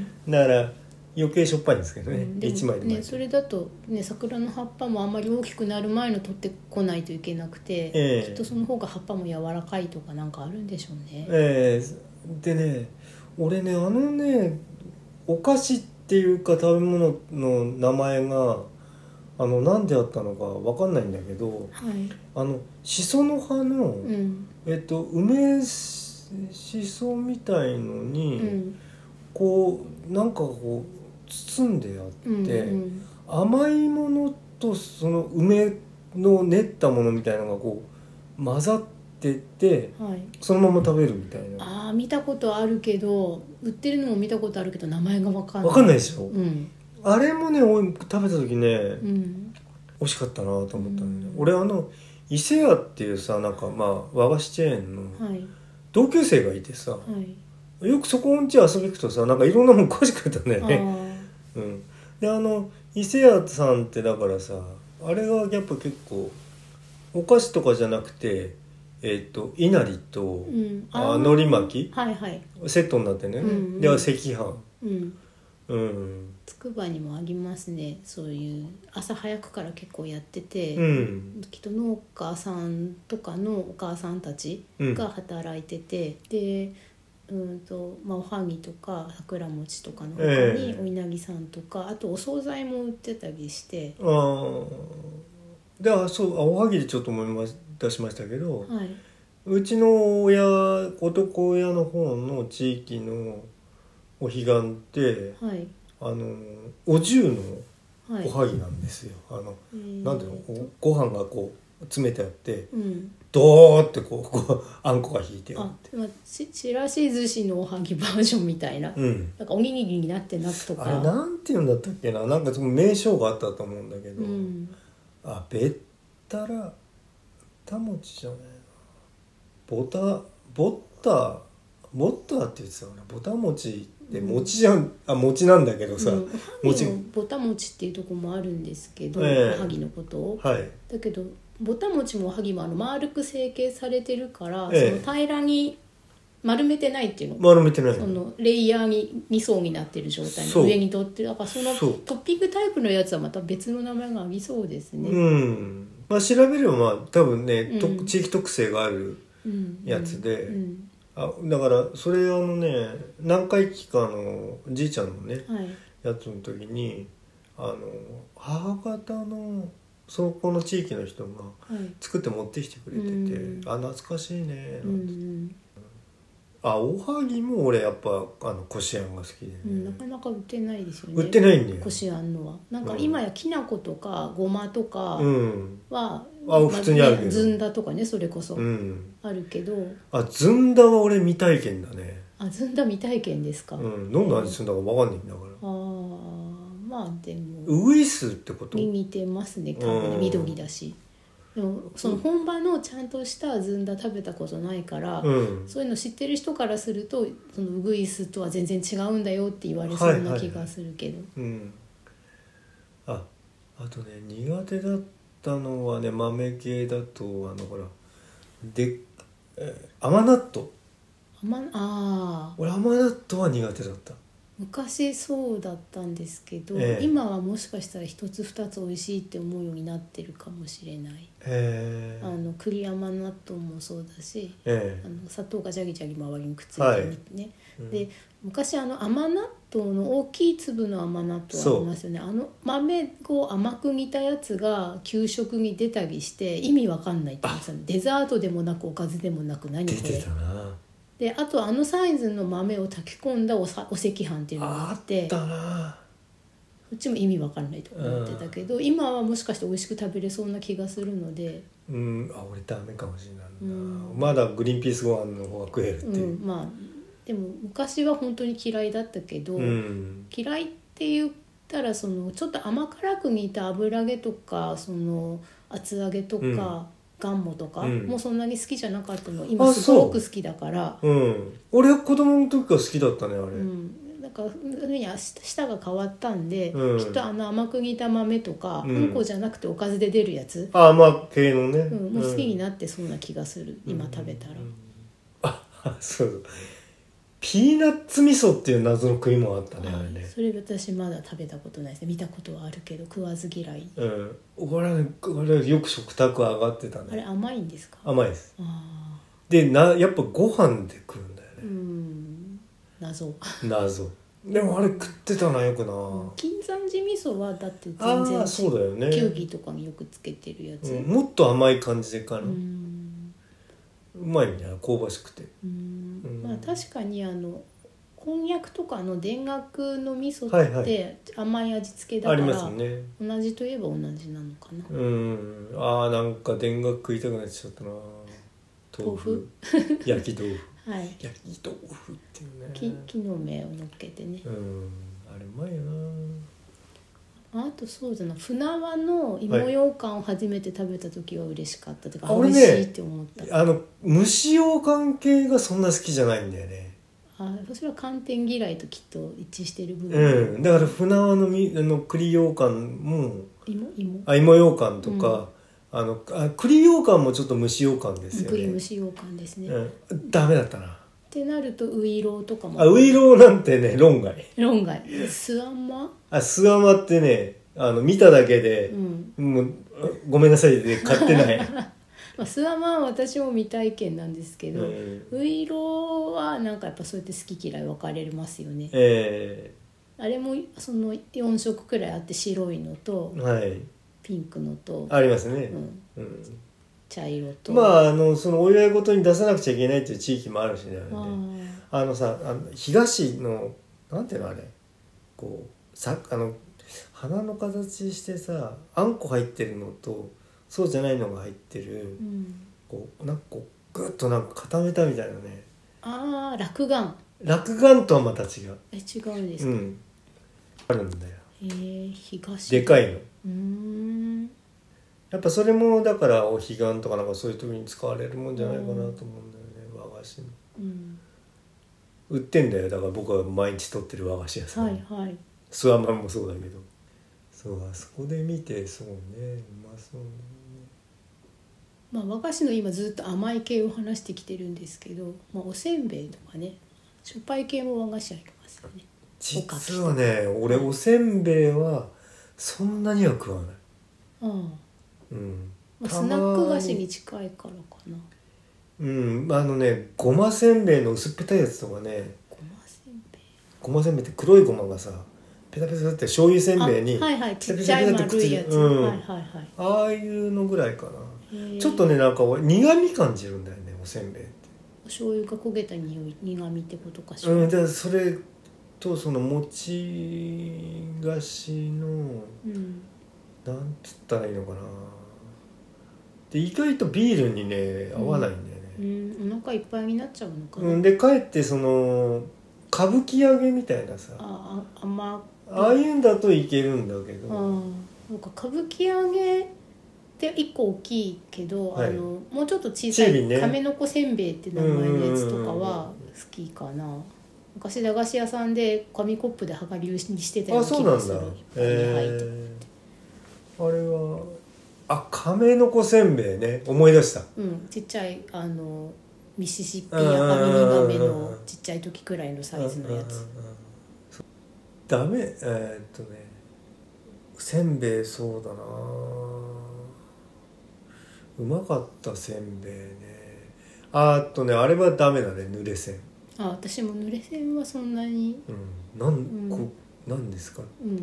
Speaker 1: だから余計しょっぱいんですけどね、うん、でいちまいで
Speaker 2: ねそれだと、ね、桜の葉っぱもあんまり大きくなる前の取ってこないといけなくて、えー、きっとその方が葉っぱも柔らかいとかなんかあるんでしょうね。
Speaker 1: えー、でね俺ねあのねお菓子っていうか食べ物の名前があの何であったのか分かんないんだけど、はい、あのシソの葉の、うんえっと、梅しそみたいのに、うん、こうなんかこう包んであって、うんうん、甘いものとその梅の練ったものみたいなのがこう混ざってて、はい、そのまま食べるみたいな。
Speaker 2: あ見たことあるけど売ってるのも見たことあるけど名前が分かんない。
Speaker 1: 分かんないでしょ、うん、あれもね食べた時ね、うん、美味しかったなと思ったんだよね、うん、俺あの伊勢屋っていうさなんかまあ和菓子チェーンの同級生がいてさ、はい、よくそこんち遊び行くとさなんかいろんなもん詳しくやったんだよねうん、であの伊勢屋さんってだからさあれがやっぱ結構お菓子とかじゃなくてえっ、ー、といなりと、うん、あ海苔巻き、はいはい、セットになってね、うんうん、で赤飯、うんうん、
Speaker 2: くばにもありますね、そういう朝早くから結構やってて、
Speaker 1: うん、
Speaker 2: きっと農家さんとかのお母さんたちが働いてて、うん、でうんとまあ、おはぎとか桜餅とかの他にお稲荷さんとか、えー、あとお惣菜も売ってたりして、
Speaker 1: ああであそうおはぎでちょっと思い出しましたけど、はい、うちの親男親の方の地域のお彼岸って、はい、あのお重のおはぎなんですよ、はい、あの、えー、なんていうのご飯がこう詰めてあって、うん、ドーってこう、こうあんこが引いてあって、
Speaker 2: あ、ちらし寿司のおはぎバージョンみたいな、うん、なんかおにぎりになってなくとか、
Speaker 1: あれなんていうんだったっけな、なんかその名称があったと思うんだけど、うん、あべったらた餅じゃないな、ボタボッタボッタって言ってたかな、ボタ餅って餅じゃん、うん、あ餅なんだけどさ、うん、
Speaker 2: 餅もボタ餅っていうとこもあるんですけど、えー、おはぎのことを、はい、だけどボタ餅もおはぎもあの丸く成形されてるから、えー、その平らに丸めてないっていうの、
Speaker 1: 丸めてない、
Speaker 2: そのレイヤーにに層になってる状態の上にとってだからそのトッピングタイプのやつはまた別の名前がありそうですね。
Speaker 1: うん、まあ、調べればまあ多分ね、うん、地域特性があるやつで、うんうん、あだからそれあのね何回忌かのじいちゃんのね、はい、やつの時にあの母方のそこの地域の人が作って持ってきてくれてて、はい、あ懐かしいねなんて、うん、あおはぎも俺やっぱあのこしあんが好きでね、
Speaker 2: うん、なかなか売ってないですよね。
Speaker 1: 売ってないんだよ
Speaker 2: こしあんのはなんか今やきな粉とかごまとかは、うん、
Speaker 1: あ普通にあるけど、
Speaker 2: ずんだとかねそれこそあるけど、うん、
Speaker 1: あずんだは俺未体験だね。
Speaker 2: あずんだ未体験ですか。
Speaker 1: うん、どんな味するんだか分かんないんだから、
Speaker 2: ああまあでも
Speaker 1: ウグイスってこと
Speaker 2: に似てますね多分ね、緑だし。でもその本場のちゃんとしたずんだ食べたことないから、うん、そういうの知ってる人からするとそのウグイスとは全然違うんだよって言われそうな気がするけど、はいはいはい、うん、
Speaker 1: ああとね苦手だったのはね豆系だとあのほらでえ甘納豆
Speaker 2: 甘あ
Speaker 1: 俺甘納豆は苦手だった。
Speaker 2: 昔そうだったんですけど、えー、今はもしかしたら一つ二つ美味しいって思うようになってるかもしれない、えー、あの栗甘納豆もそうだし、えー、あの砂糖がジャギジャギ周りにくっついてね、はいうん、で昔あの甘納豆の大きい粒の甘納豆ありますよね。あの豆を甘く煮たやつが給食に出たりして意味わかんないって言うんですよ。デザートでもなくおかずでもなく何これ。出てたな。であとあのサイズの豆を炊き込んだおさお赤飯っていうのがあって
Speaker 1: あったな。
Speaker 2: そっちも意味わかんないと思ってたけど、うん、今はもしかして美味しく食べれそうな気がするので、
Speaker 1: うん、あ俺ダメかもしれないな、うん、まだグリーンピースご飯の方が食えるっていう、
Speaker 2: うん、まあでも昔は本当に嫌いだったけど、うん、嫌いって言ったらそのちょっと甘辛く煮た油揚げとかその厚揚げとか、うんガンモとか、うん、もうそんなに好きじゃなかったの今すごく好きだから、
Speaker 1: うん、俺は子供の時から好きだったねあれ、うん、
Speaker 2: なんか舌が変わったんで、うん、きっとあの甘く煮た豆とか、うん、うんこじゃなくておかずで出るやつ
Speaker 1: あ甘系のね、
Speaker 2: うん、もう好きになってそうな気がする、うん、今食べたら、うん、
Speaker 1: あそうピーナッツ味噌っていう謎の食い物あったね、あれね。
Speaker 2: それ私まだ食べたことないですね。見たことはあるけど食わず嫌い。
Speaker 1: うん。俺は、ね、俺はよく食卓上がってたね。
Speaker 2: あれ甘いんですか？
Speaker 1: 甘いです。あでなやっぱご飯で食うんだよね。
Speaker 2: うん。謎。
Speaker 1: 謎。でもあれ食ってたなよくな。
Speaker 2: 金山寺味噌はだって全然
Speaker 1: そうだよね。
Speaker 2: きゅうりとかによくつけてるやつ。
Speaker 1: うん、もっと甘い感じでかな。うんうまいね香ばしくて。うん
Speaker 2: まあ、確かにあのこんにゃくとかの田楽の味噌って甘い味付けだから、はいはいね、同じといえば同じなのかな。
Speaker 1: うんあーなんか田楽食いたくなっちゃったな。豆腐焼き豆腐、はい、焼き豆腐っていうね
Speaker 2: き木の芽を乗っけてね。
Speaker 1: うんあれうまいよ
Speaker 2: な。あとそうだな船輪の芋ようかんを初めて食べた時は嬉しかったというか、はい、美味しいって思った。
Speaker 1: あの蒸しようかん系がそんな好きじゃないんだよね。
Speaker 2: あ私は寒天嫌いときっと一致してる部
Speaker 1: 分、うん、だから船輪のみあの栗ようかんも
Speaker 2: 芋芋
Speaker 1: あ芋ようかんとか、うん、あのあ栗ようかんもちょっと蒸しようかんですよね。
Speaker 2: 栗蒸しようかんですね、
Speaker 1: うん、ダメだったな。
Speaker 2: ってなるとウイローとかも。
Speaker 1: あ、ウイローなんてね論外。
Speaker 2: 論外。スアマ？
Speaker 1: あ、スアマってね、あの見ただけで、うん、もうごめんなさいで買ってない。
Speaker 2: まあ、スアマは私も未体験なんですけど、うん、ウイローはなんかやっぱそうやって好き嫌い分かれますよね。えー、あれもそのよん色くらいあって、白いのと、はい、ピンクのと
Speaker 1: ありますね、
Speaker 2: うんうん、茶色と、
Speaker 1: まああのそのお祝い事に出さなくちゃいけないっていう地域もあるしね、あ, あのさあの東のなんていうのあれこうさあの花の形してさあんこ入ってるのとそうじゃないのが入ってる、うん、こうなんかこうグッとなんか固めたみたいなね。
Speaker 2: ああ、落雁。
Speaker 1: 落雁とはまた違う。
Speaker 2: え、違うんですか。うん、
Speaker 1: あるんだよ。
Speaker 2: へえ、東。
Speaker 1: でかいの。うーん。やっぱそれもだからお彼岸とかなんかそういう時に使われるもんじゃないかなと思うんだよね、和菓子の。うん。売ってんだよ、だから僕は毎日取ってる和菓子屋さん。はいはい。スワマンもそうだけど。そうあそこで見てそうね、うまそうね。
Speaker 2: まあ、和菓子の今ずっと甘い系を話してきてるんですけど、まあ、おせんべいとかね、しょっぱい系も和菓子ありますよね。
Speaker 1: 実はね、俺おせんべいはそんなには食わない。ああ、
Speaker 2: うん、まあ、スナック菓子に近いからかな。
Speaker 1: うん、あのね、ごませんべいの薄っぺたいやつとかね。
Speaker 2: ごませんべい。
Speaker 1: ごませんべいって黒いごまがさ、ペタペタって醤油せんべいに、
Speaker 2: はいはい、ちっちゃい丸いやつ、うん、はいはいはい。
Speaker 1: ああいうのぐらいかな。ちょっとね、なんか苦味感じるんだよね、おせんべいって。
Speaker 2: お醤油が焦げた匂い、苦味ってことかし
Speaker 1: ら。うん、でそれとその餅菓子の、うん、なんつったらいいのかな。で意外とビールにね合わないんだよね。
Speaker 2: うん、うん、お腹いっぱいになっちゃうのかな。
Speaker 1: うん、でかえってその歌舞伎揚げみたいなさ、ああ、甘ああいうんだといけるんだけど、あ、
Speaker 2: なんか歌舞伎揚げでいっこ大きいけど、はい、あのもうちょっと小さい、ね、亀の子せんべいって名前のやつとかは好きかな。昔駄菓子屋さんで紙コップで量り売りしてたような気がする。あ、そうなんだ。
Speaker 1: えー、あれはあ、亀の子せんべいね、思い出した。
Speaker 2: うん、ちっちゃいあのミシシッピアカミニガメのちっちゃい時くらいのサイズのやつ。
Speaker 1: ダメ、えー、っとね、せんべいそうだな。うまかったせんべいね。あーっとね、あれはダメだね、濡れせん。
Speaker 2: あ、私も濡れせんはそんなに、
Speaker 1: うん、なん、うん、こなんですか、うんうん、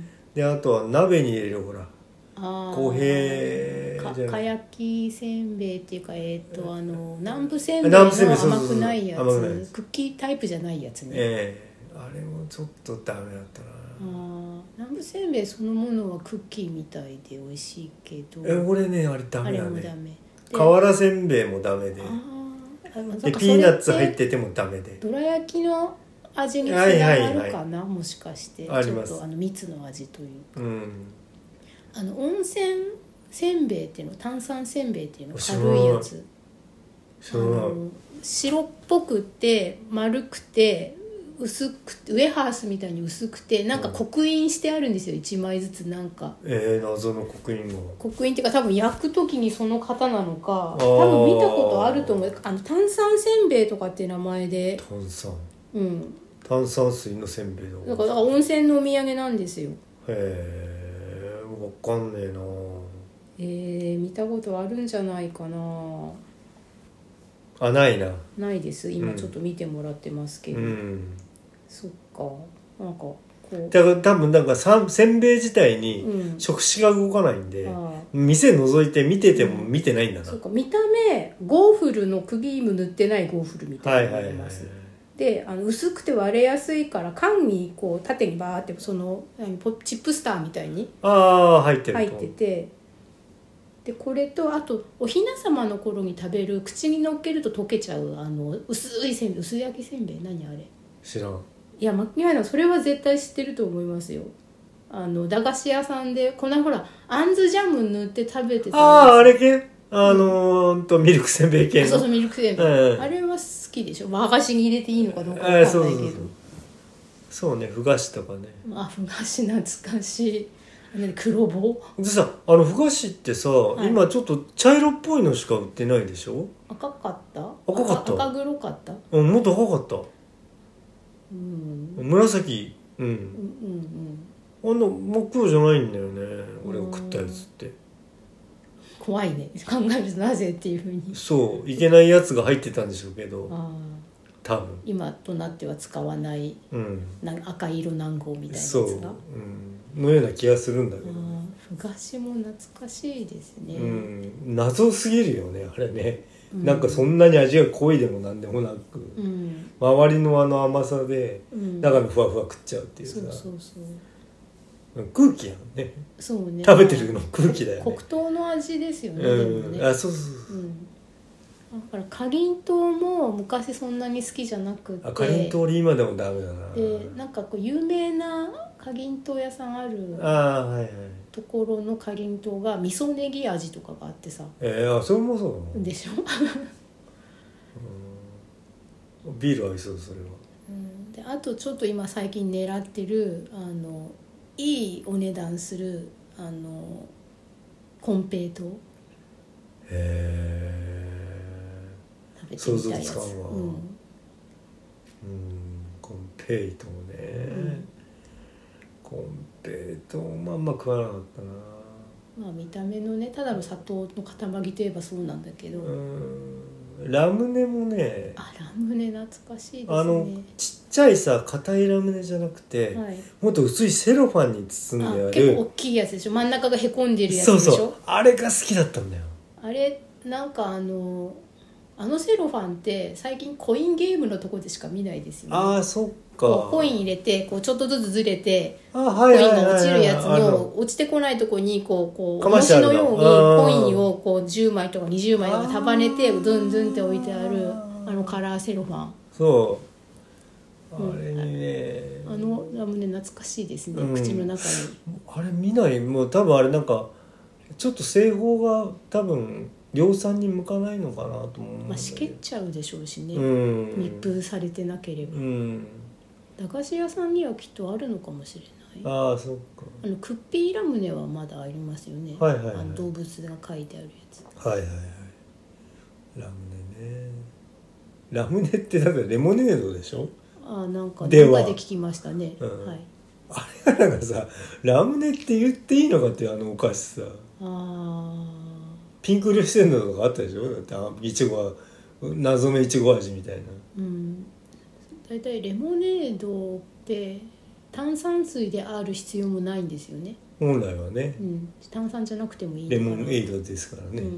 Speaker 1: であとは鍋に入れるほら公平
Speaker 2: かかやきせんべいっていうか、えー、とあの南部せんべいの甘くないやつ、クッキータイプじゃないやつね、
Speaker 1: えー、あれもちょっとダメだったな。
Speaker 2: あ、南部せんべいそのものはクッキーみたいで美味しいけど、
Speaker 1: え俺ねあれダメだね。
Speaker 2: あれもダメ。
Speaker 1: 瓦せんべいもダメで、でピーナッツ入っててもダメで、
Speaker 2: どら焼きの味につながるかな、はいはいはい、もしかしてちょっとあの蜜の味というか、うん、あの温泉せんべいっていうの、炭酸せんべいっていうの、軽いやつ、あの白っぽくて丸くて薄くてウエハースみたいに薄くてなんか刻印してあるんですよ、いちまいずつ。なんか
Speaker 1: えー、謎の刻印が
Speaker 2: 刻印っていうか、多分焼く時にその型なのか、多分見たことあると思う。あの炭酸せんべいとかっていう名前で、
Speaker 1: 炭酸、
Speaker 2: うん、
Speaker 1: 炭酸水のせんべいだ
Speaker 2: だから、だから温泉のお土産なんですよ。へ
Speaker 1: え、わかんねえな。
Speaker 2: えー、見たことあるんじゃないかな。
Speaker 1: あ、ないな。
Speaker 2: ないです。今ちょっと見てもらってますけど、うん、そっか、なんかこう
Speaker 1: だから多分なんかせんべい自体に触手が動かないんで、うん、店覗いて見てても見てないんだな、うん、
Speaker 2: そうか、見た目ゴーフルのクリーム塗ってないゴーフルみたいになります、はいはいはい、であの薄くて割れやすいから缶にこう縦にバーってそのチップスターみたいに
Speaker 1: あ入ってると
Speaker 2: 入ってて、でこれとあとおひな様の頃に食べる口にのっけると溶けちゃうあの薄いせんべい、薄焼きせんべい、何あれ
Speaker 1: 知らん。
Speaker 2: いや間違いない、それは絶対知ってると思いますよ。あの駄菓子屋さんでこのほらあんずジャム塗って食べてた、
Speaker 1: あああれ系、あのー、とミルクせんべい系の、
Speaker 2: そうそうミルクせんべい、うん、あれは好きでしょ。和菓子に入れていいのかどうかわかんないけど、そうそうそう
Speaker 1: そうね、ふ菓子とかね。
Speaker 2: あ、ふ菓子懐かしい。 何黒棒
Speaker 1: でさ、あのふ菓子ってさ、はい、今ちょっと茶色っぽいのしか売ってないでしょ。
Speaker 2: 赤かった？
Speaker 1: 赤かった。
Speaker 2: 赤黒かった？
Speaker 1: うん、もっと赤かった。
Speaker 2: うん、
Speaker 1: 紫、うん、うんうんうん、あんな真っ黒じゃないんだよね、俺が食ったやつって。
Speaker 2: 怖いね、考えるとなぜっていうふうに。
Speaker 1: そういけないやつが入ってたんでしょうけど、あ多分
Speaker 2: 今となっては使わない、うん、なん赤色南郷みたいなやつが、そう、
Speaker 1: うん、のような気がするんだけど、
Speaker 2: ふ菓子も懐かしいですね、う
Speaker 1: ん、謎すぎるよねあれね、うん、なんかそんなに味が濃いでもなんでもなく、うん、周りのあの甘さで、うん、中のふわふわ食っちゃうっていうさ、そうそうそう、空気やんね。そうね。食べてるの空気だよね。
Speaker 2: 黒糖の味ですよね。
Speaker 1: うん、でもね。あ、そうそうそう。うん、
Speaker 2: だからかりんとうも昔そんなに好きじゃなくて。
Speaker 1: あ、かりんとう俺今でもダメだな。
Speaker 2: で、なんかこう有名なかりんとう屋さんある。あ、はいはい。ところのかりんとうが味噌ネギ味とかがあってさ。
Speaker 1: えー、あ、それもそう
Speaker 2: でしょ。
Speaker 1: うん、ビール合いそうそれは。
Speaker 2: うん、であとちょっと今最近狙ってるあの。いいお値段するあのコンペイトウ、へ
Speaker 1: え、食べてみたいやつ、想像つかんわ、うん、うん、コンペイトウね、うん、コンペイトウまああんま食わなかった
Speaker 2: な。まあ見た目のねただの砂糖の塊といえばそうなんだけど、うん、
Speaker 1: ラムネもね、
Speaker 2: あ、ラムネ懐かしいですね。
Speaker 1: あのちっちゃいさ硬いラムネじゃなくて、はい、もっと薄いセロファンに包んである、あ、
Speaker 2: 結構大きいやつでしょ、真ん中がへこんでるやつでしょ。そうそう、
Speaker 1: あれが好きだったんだよ。
Speaker 2: あれなんかあのあのセロファンって最近コインゲームのとこでしか見ないですよね。
Speaker 1: ああ、そっか。
Speaker 2: コイン入れてこうちょっとずつずれて、はいはいはいはい、コインが落ちるやつの落ちてこないとこにこうこう重しのようにコインをこうじゅうまいとかにじゅうまいとか束ねてズンズンって置いてあるあのカラーセロファン。そう、あれにね、うん、あのラムネ懐かしいですね、うん、口の中に。
Speaker 1: あれ見ない、もう多分あれなんかちょっと製法が多分量産に向かないのかなと思う、
Speaker 2: まあ、しけっちゃうでしょうしね、うん、密封されてなければ、うん、駄菓子屋さんにはきっとあるのかもしれない。
Speaker 1: ああ、そっか。
Speaker 2: あのクッピーラムネはまだありますよね、はいはいはい、あの動物が書いてあるやつ。
Speaker 1: はいはいはい、ラムネね。ラムネってだからレモネードでしょ。
Speaker 2: ああ、なんかどっかで聞きましたね、うん、はい。
Speaker 1: あれがなんかさ、ラムネって言っていいのかっていうあのお菓子さ、あピンク色してんのとかあったでしょ。だってあいちごは謎のいちご味みたいな、うん、
Speaker 2: だいたいレモネードって炭酸水である必要もないんですよね、
Speaker 1: 本来はね、
Speaker 2: うん、炭酸じゃなくてもいい
Speaker 1: レモンエイドですからね、うん、うん、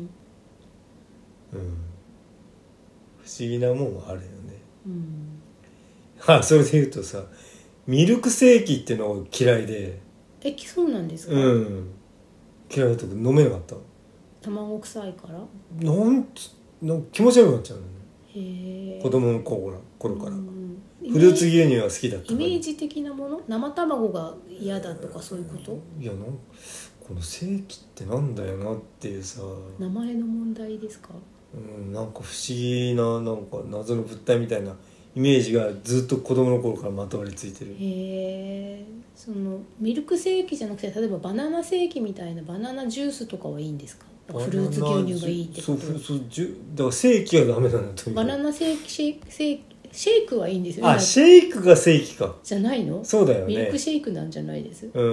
Speaker 1: 不思議なもんはあるよね、うん、あ、それで言うとさ、ミルクセーキってのが嫌いで。
Speaker 2: え、そうなんですか。
Speaker 1: うん、嫌いだったけど飲めなかった。
Speaker 2: 卵臭いから。
Speaker 1: なんつなん気持ち悪くなっちゃうのね。へえ。子供の頃頃から、うん、フルーツ牛乳は好きだった。
Speaker 2: イメージ的なもの、生卵が嫌だとかそういうこと。
Speaker 1: いや、なんこのセーキってなんだよなっていうさ、
Speaker 2: 名前の問題ですか。
Speaker 1: うん、なんか不思議な、なんか謎の物体みたいなイメージがずっと子供の頃からまとわりついてる。へ
Speaker 2: え。そのミルクセーキじゃなくて、例えばバナナセーキみたいなバナナジュースとかはいいんですか。フルーツ牛乳がいいってこと。そうそう、だからセーキはダメなんだと。バナナセーキシェイクセーキシェイクはいいんですよね。あ、シェイクがセーキか。 じゃないの。
Speaker 1: そうだよね。
Speaker 2: ミルクシェイクなんじゃないです。
Speaker 1: うん、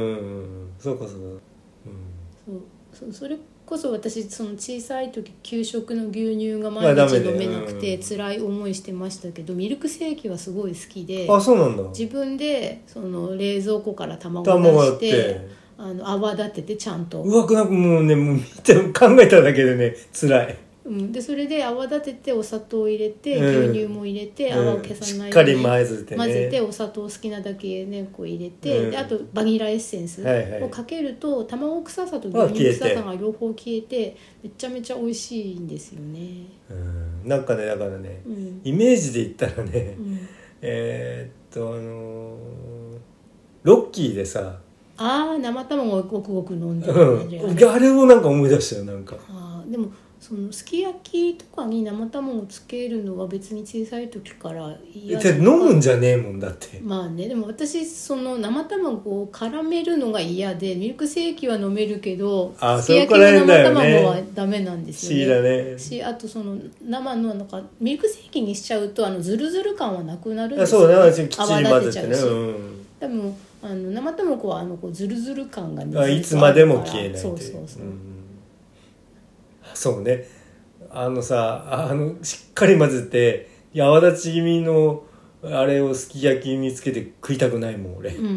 Speaker 1: そうかそうか。うん、
Speaker 2: そう、それこそ私その小さい時給食の牛乳が毎日飲めなくて辛い思いしてましたけど、ミルクセーキはすごい好きで。
Speaker 1: あ、そうなんだ。
Speaker 2: 自分でその冷蔵庫から卵を出してあの泡立ててちゃんと。
Speaker 1: うわくなんかもうね、もう見て考えただけでね辛い。
Speaker 2: うん、でそれで泡立ててお砂糖を入れて、うん、牛乳も入れて泡を消さないように、うん、しっかり混ぜてね、混ぜてお砂糖好きなだけねこう入れて、うん、であとバニラエッセンスをかけると、はいはい、卵臭さと牛乳臭さが両方消えてめちゃめちゃ美味しいんですよね。
Speaker 1: うん、なんかねだからね、うん、イメージで言ったらね、うん、えー、っとあのー、ロッキーでさ、
Speaker 2: ああ生卵をごくごく飲んでる、
Speaker 1: うん、あれをなんか思い出したよ。なんか
Speaker 2: あでもそのすき焼きとかに生卵つけるのは別に小さい時から
Speaker 1: 嫌だ。飲むんじゃねえもんだって。
Speaker 2: まあね、でも私その生卵を絡めるのが嫌で、ミルクセーキは飲めるけどすき焼きの生卵はダメなんですよね。ねし、あとその生のなんかミルクセーキにしちゃうとあのズルズル感はなくなるんですよね。
Speaker 1: そうね、きっちり混ぜてね。うん、
Speaker 2: でもあの生卵はあのこうズルズル感が、
Speaker 1: ね、いつまでも消えない。
Speaker 2: そうそうそう、うん、
Speaker 1: そうね。あのさ、あのしっかり混ぜて泡立ち気味のあれをすき焼きにつけて食いたくないもん俺、うんうんうん、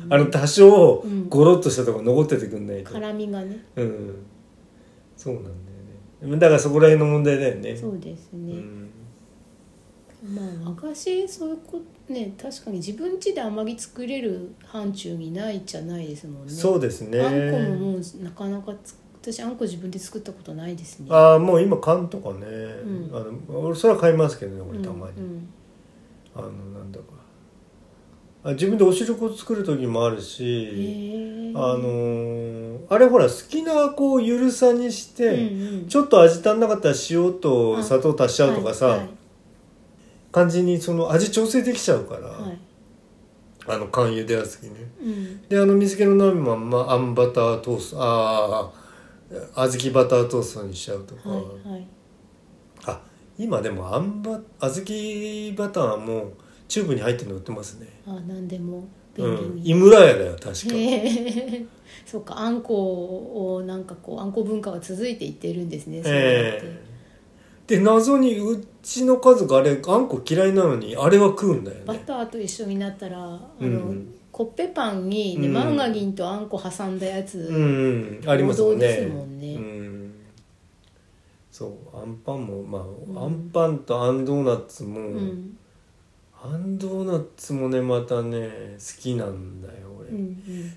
Speaker 1: あの多少ゴロッとしたとこ残っててくんないと、
Speaker 2: 辛みがね、
Speaker 1: うん、そうなんだよね。だからそこら辺の問題だよね。
Speaker 2: そうですね、うん、まあ和菓子そういうことね、確かに自分家であまり作れる範疇にないじゃないですもんね。
Speaker 1: そうですね。
Speaker 2: あんこももうなかなか作私あんこ自分で作ったことないですね。
Speaker 1: ああ、もう今缶とかね、うん、あの俺それは買いますけどね、俺たまに、うんうん、あのなんだかあ自分でお汁粉作る時もあるし、あのー、あれほら好きなこうゆるさにして、うんうん、ちょっと味足んなかったら塩と砂糖足しちゃうとかさ、はいはい、感じにその味調整できちゃうから、はい、あの缶茹でやすきね、うん、であの水気のないまんまあんバタートースト、ああ小豆バタートーストにしちゃうとか、はいはい、あ今でもあんば小豆バターはもうチューブに入ってるの売ってますね。
Speaker 2: あ何でも便利に、
Speaker 1: うん、井村屋だよ確か。
Speaker 2: そうか、あんこをなんかこうあんこ文化が続いていってるんですね。
Speaker 1: えー、で謎にうちの家族あれあんこ嫌いなのにあれは食うんだよね。
Speaker 2: バターと一緒になったらあの、うんコッペパンに、ね、うん、マンガギンとあんこ挟んだやつ、
Speaker 1: うんうん、ありますもんね。
Speaker 2: ですもんね、うん、
Speaker 1: そうあんパンもまあ、うん、あんパンとあんドーナツも、うん、あんドーナツもねまたね好きなんだよ俺、うんうんうん、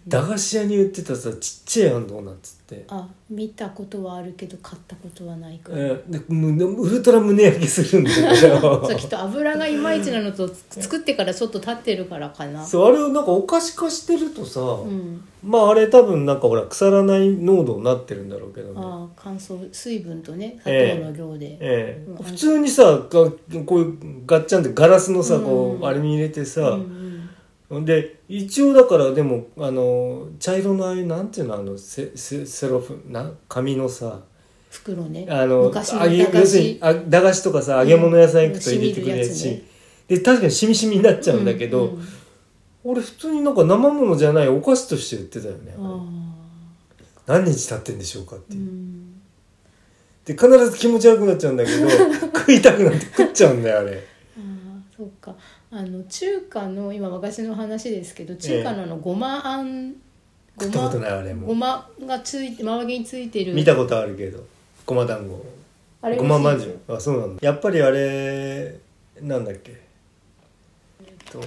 Speaker 1: 駄菓子屋に売ってたさちっちゃいあんドーナツって
Speaker 2: あ見たことはあるけど買ったことはないから、
Speaker 1: えー、でウルトラ胸焼けするんだよ
Speaker 2: そうきっと油がいまいちなのと作ってからちょっと経ってるからかな。
Speaker 1: そうあれをなんかお菓子化してるとさ、うん、まああれ多分なんかほら腐らない濃度になってるんだろうけどね。
Speaker 2: あ乾燥水分とね砂糖の量で、
Speaker 1: えーえー、普通にさこういうガッチャンってガラスのさ、うん、こうあれに入れてさ、うんうん、で一応だからでもあの茶色のああいうなんていうのあのセセセロフな紙のさ
Speaker 2: 袋ね、
Speaker 1: あの昔の駄菓子あ駄菓子とかさ揚げ物屋さん行くと入れてくれるし、うんね、で確かにしみしみになっちゃうんだけど、うんうん、俺普通になんか生ものじゃないお菓子として売ってたよね。何日経ってんでしょうかっていう、うん、で必ず気持ち悪くなっちゃうんだけど食いたくなって食っちゃうんだよあれ。
Speaker 2: あそうか、あの中華の今和菓子の話ですけど中華のあのごまあん、
Speaker 1: えー、食ったことないあれも
Speaker 2: ごまがついて周りについてる
Speaker 1: 見たことあるけどごま団子あれごままんじゅうあそうなんだ。やっぱりあれなんだっけえっと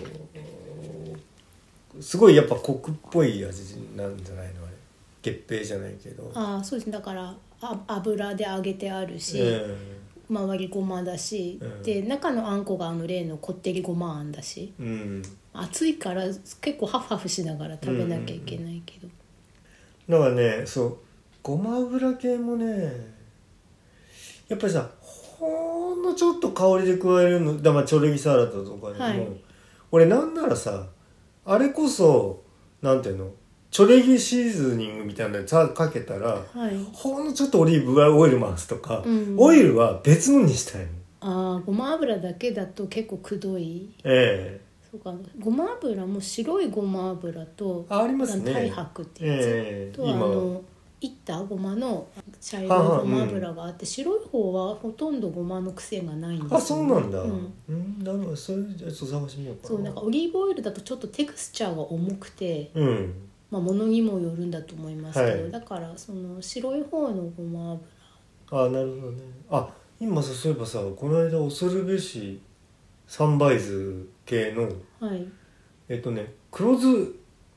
Speaker 1: すごいやっぱコクっぽい味なんじゃないのあれ月餅じゃないけど。
Speaker 2: ああそうですね、だからあ油で揚げてあるし、えー周りごまだし、うん、で中のあんこがあの例のこってりごまあんだし、うん、暑いから結構ハフハフしながら食べなきゃいけないけど、
Speaker 1: うんうん、だからねそうごま油系もねやっぱりさほんのちょっと香りで加えるのだからチョレギサラダとかでも、はい、俺なんならさあれこそなんていうのチョレギシーズニングみたいなのさかけたら、はい、ほんのちょっとオリーブオイル回すとか、うん、オイルは別のにしたい
Speaker 2: の。ああごま油だけだと結構くどい。
Speaker 1: ええ
Speaker 2: そうかごま油も白いごま油と
Speaker 1: ありますね。
Speaker 2: 太白ってやつ、えー、とあのいったごまの茶色いごま油があって、うん、白い方はほとんどごまの癖がないんですよ、ね、
Speaker 1: あそうなんだ、うんうん、なるほどそれじゃあちょっと探してみようかな。
Speaker 2: そうなんかオリーブオイルだとちょっとテクスチャーが重くて、
Speaker 1: うん
Speaker 2: まあ、物にもよるんだと思いますけど、はい、だからその白い方のごま
Speaker 1: 油。あなるほどね。あ今さそういえばさこの間恐るべしサンバイズ系の、はい、えっとね黒酢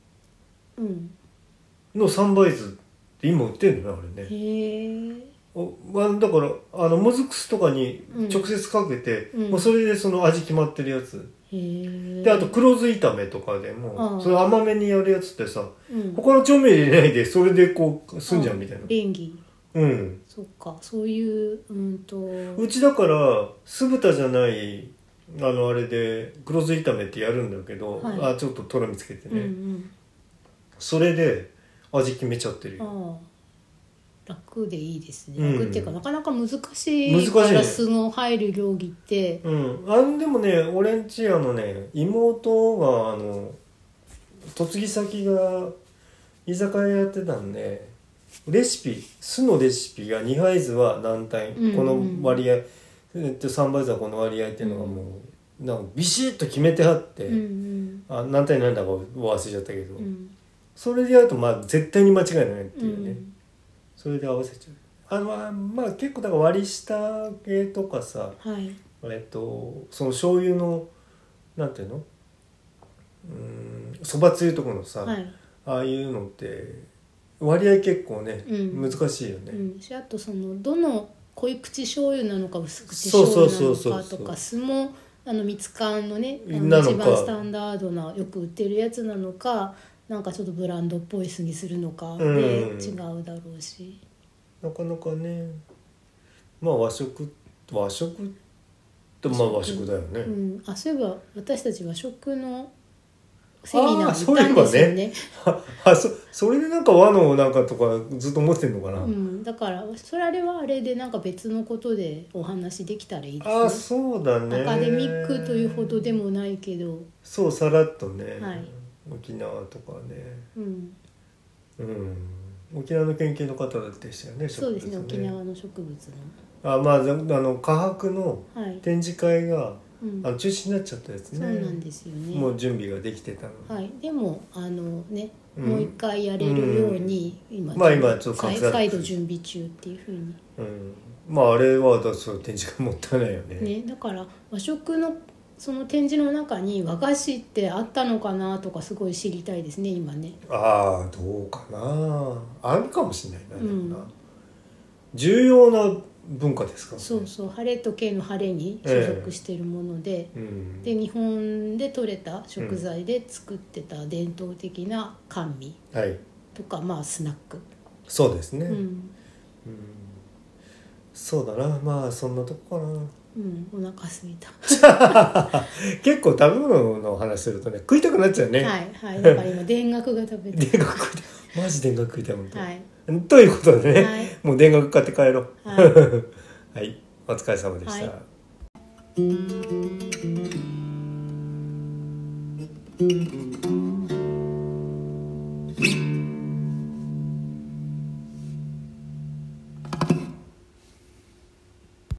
Speaker 1: のサンバイズって今売ってんのねあれね。
Speaker 2: へえ。
Speaker 1: だからあのもずく酢とかに直接かけて、うんまあ、それでその味決まってるやつ。
Speaker 2: へ
Speaker 1: であと黒酢炒めとかでもそれ甘めにやるやつってさ、うん、他の調味料入れないでそれでこうすんじゃんみたいな。
Speaker 2: 便宜。
Speaker 1: うん、
Speaker 2: そっか、そういううんと
Speaker 1: うちだから酢豚じゃないあのあれで黒酢炒めってやるんだけど、はい、あちょっととろみつけてね、うんうん、それで味決めちゃってるよ。
Speaker 2: あ楽でいいですね、楽っていうか、うん、なかなか難しいから酢の入る料理って、
Speaker 1: うん、あでもね俺んちあのね妹があの嫁ぎ先が居酒屋やってたんでレシピ酢のレシピがにはい酢は何対、うんうん、この割合、えっと、さんばい酢はこの割合っていうのがもう、うん、なんかビシッと決めてあって、うんうん、あ何対何だか忘れちゃったけど、うん、それでやるとまあ絶対に間違いないっていうね、うん、それで合わせちゃう。あのまあ結構だから割り下系とかさ、はい、えっとその醤油のなんていうのうんそばつゆとかのさ、はい、ああいうのって割合結構ね、うん、難しいよね、うん、
Speaker 2: あとそのどの濃い口醤油なのか薄口醤油なのかとか酢もあの蜜柑のねあの一番スタンダードなよく売ってるやつなのかなんかちょっとブランドっぽい酢にするのかで違うだろうし、
Speaker 1: うん、なかなかねまあ和食和食ってまあ和食だよね、
Speaker 2: うん、あそういえば私たち和食のセミナー行ったんですよね。
Speaker 1: あそそれでなんか和のなんかとかずっと思ってんのかな、
Speaker 2: うん、だからそれあれはあれでなんか別のことでお話できたらいいですね。
Speaker 1: あそうだね。
Speaker 2: アカデミックというほどでもないけど
Speaker 1: そうさらっとね、はい、沖縄とかね、うん、うん、沖縄の研究の方でしたよね。
Speaker 2: そうですね、沖縄の植物の
Speaker 1: あまああの科博の展示会が、はいうん、あの中止になっちゃったやつね。
Speaker 2: そうなんですよね。
Speaker 1: もう準備ができてたの。
Speaker 2: はい。でもあのね、うん、もう一回やれるように、うん、今
Speaker 1: まあ今ちょっと
Speaker 2: 再度準備中っていうふうに。
Speaker 1: うん。まああれはだそう展示会もったいないよね。
Speaker 2: ね、だから和食のその展示の中に和菓子ってあったのかなとかすごい知りたいですね今ね。
Speaker 1: ああどうかな。あるかもしれないな。うん、重要な文化ですか、ね、
Speaker 2: そうそう晴れと慶の晴れに所属しているもので、えーうん、で日本で採れた食材で作ってた伝統的な甘味とか、うん、まあスナック
Speaker 1: そうですね、うんうん、そうだなまあそんなとこかな
Speaker 2: うんお腹すいた
Speaker 1: 結構食べ物の話するとね食いたくなっちゃうね
Speaker 2: はいはいだから今田楽が食べたい
Speaker 1: 田楽食いたいマジ田楽食いたい本当はいということでね、はい、もう田楽買って帰ろうはい、はい、お疲れ様でした、はい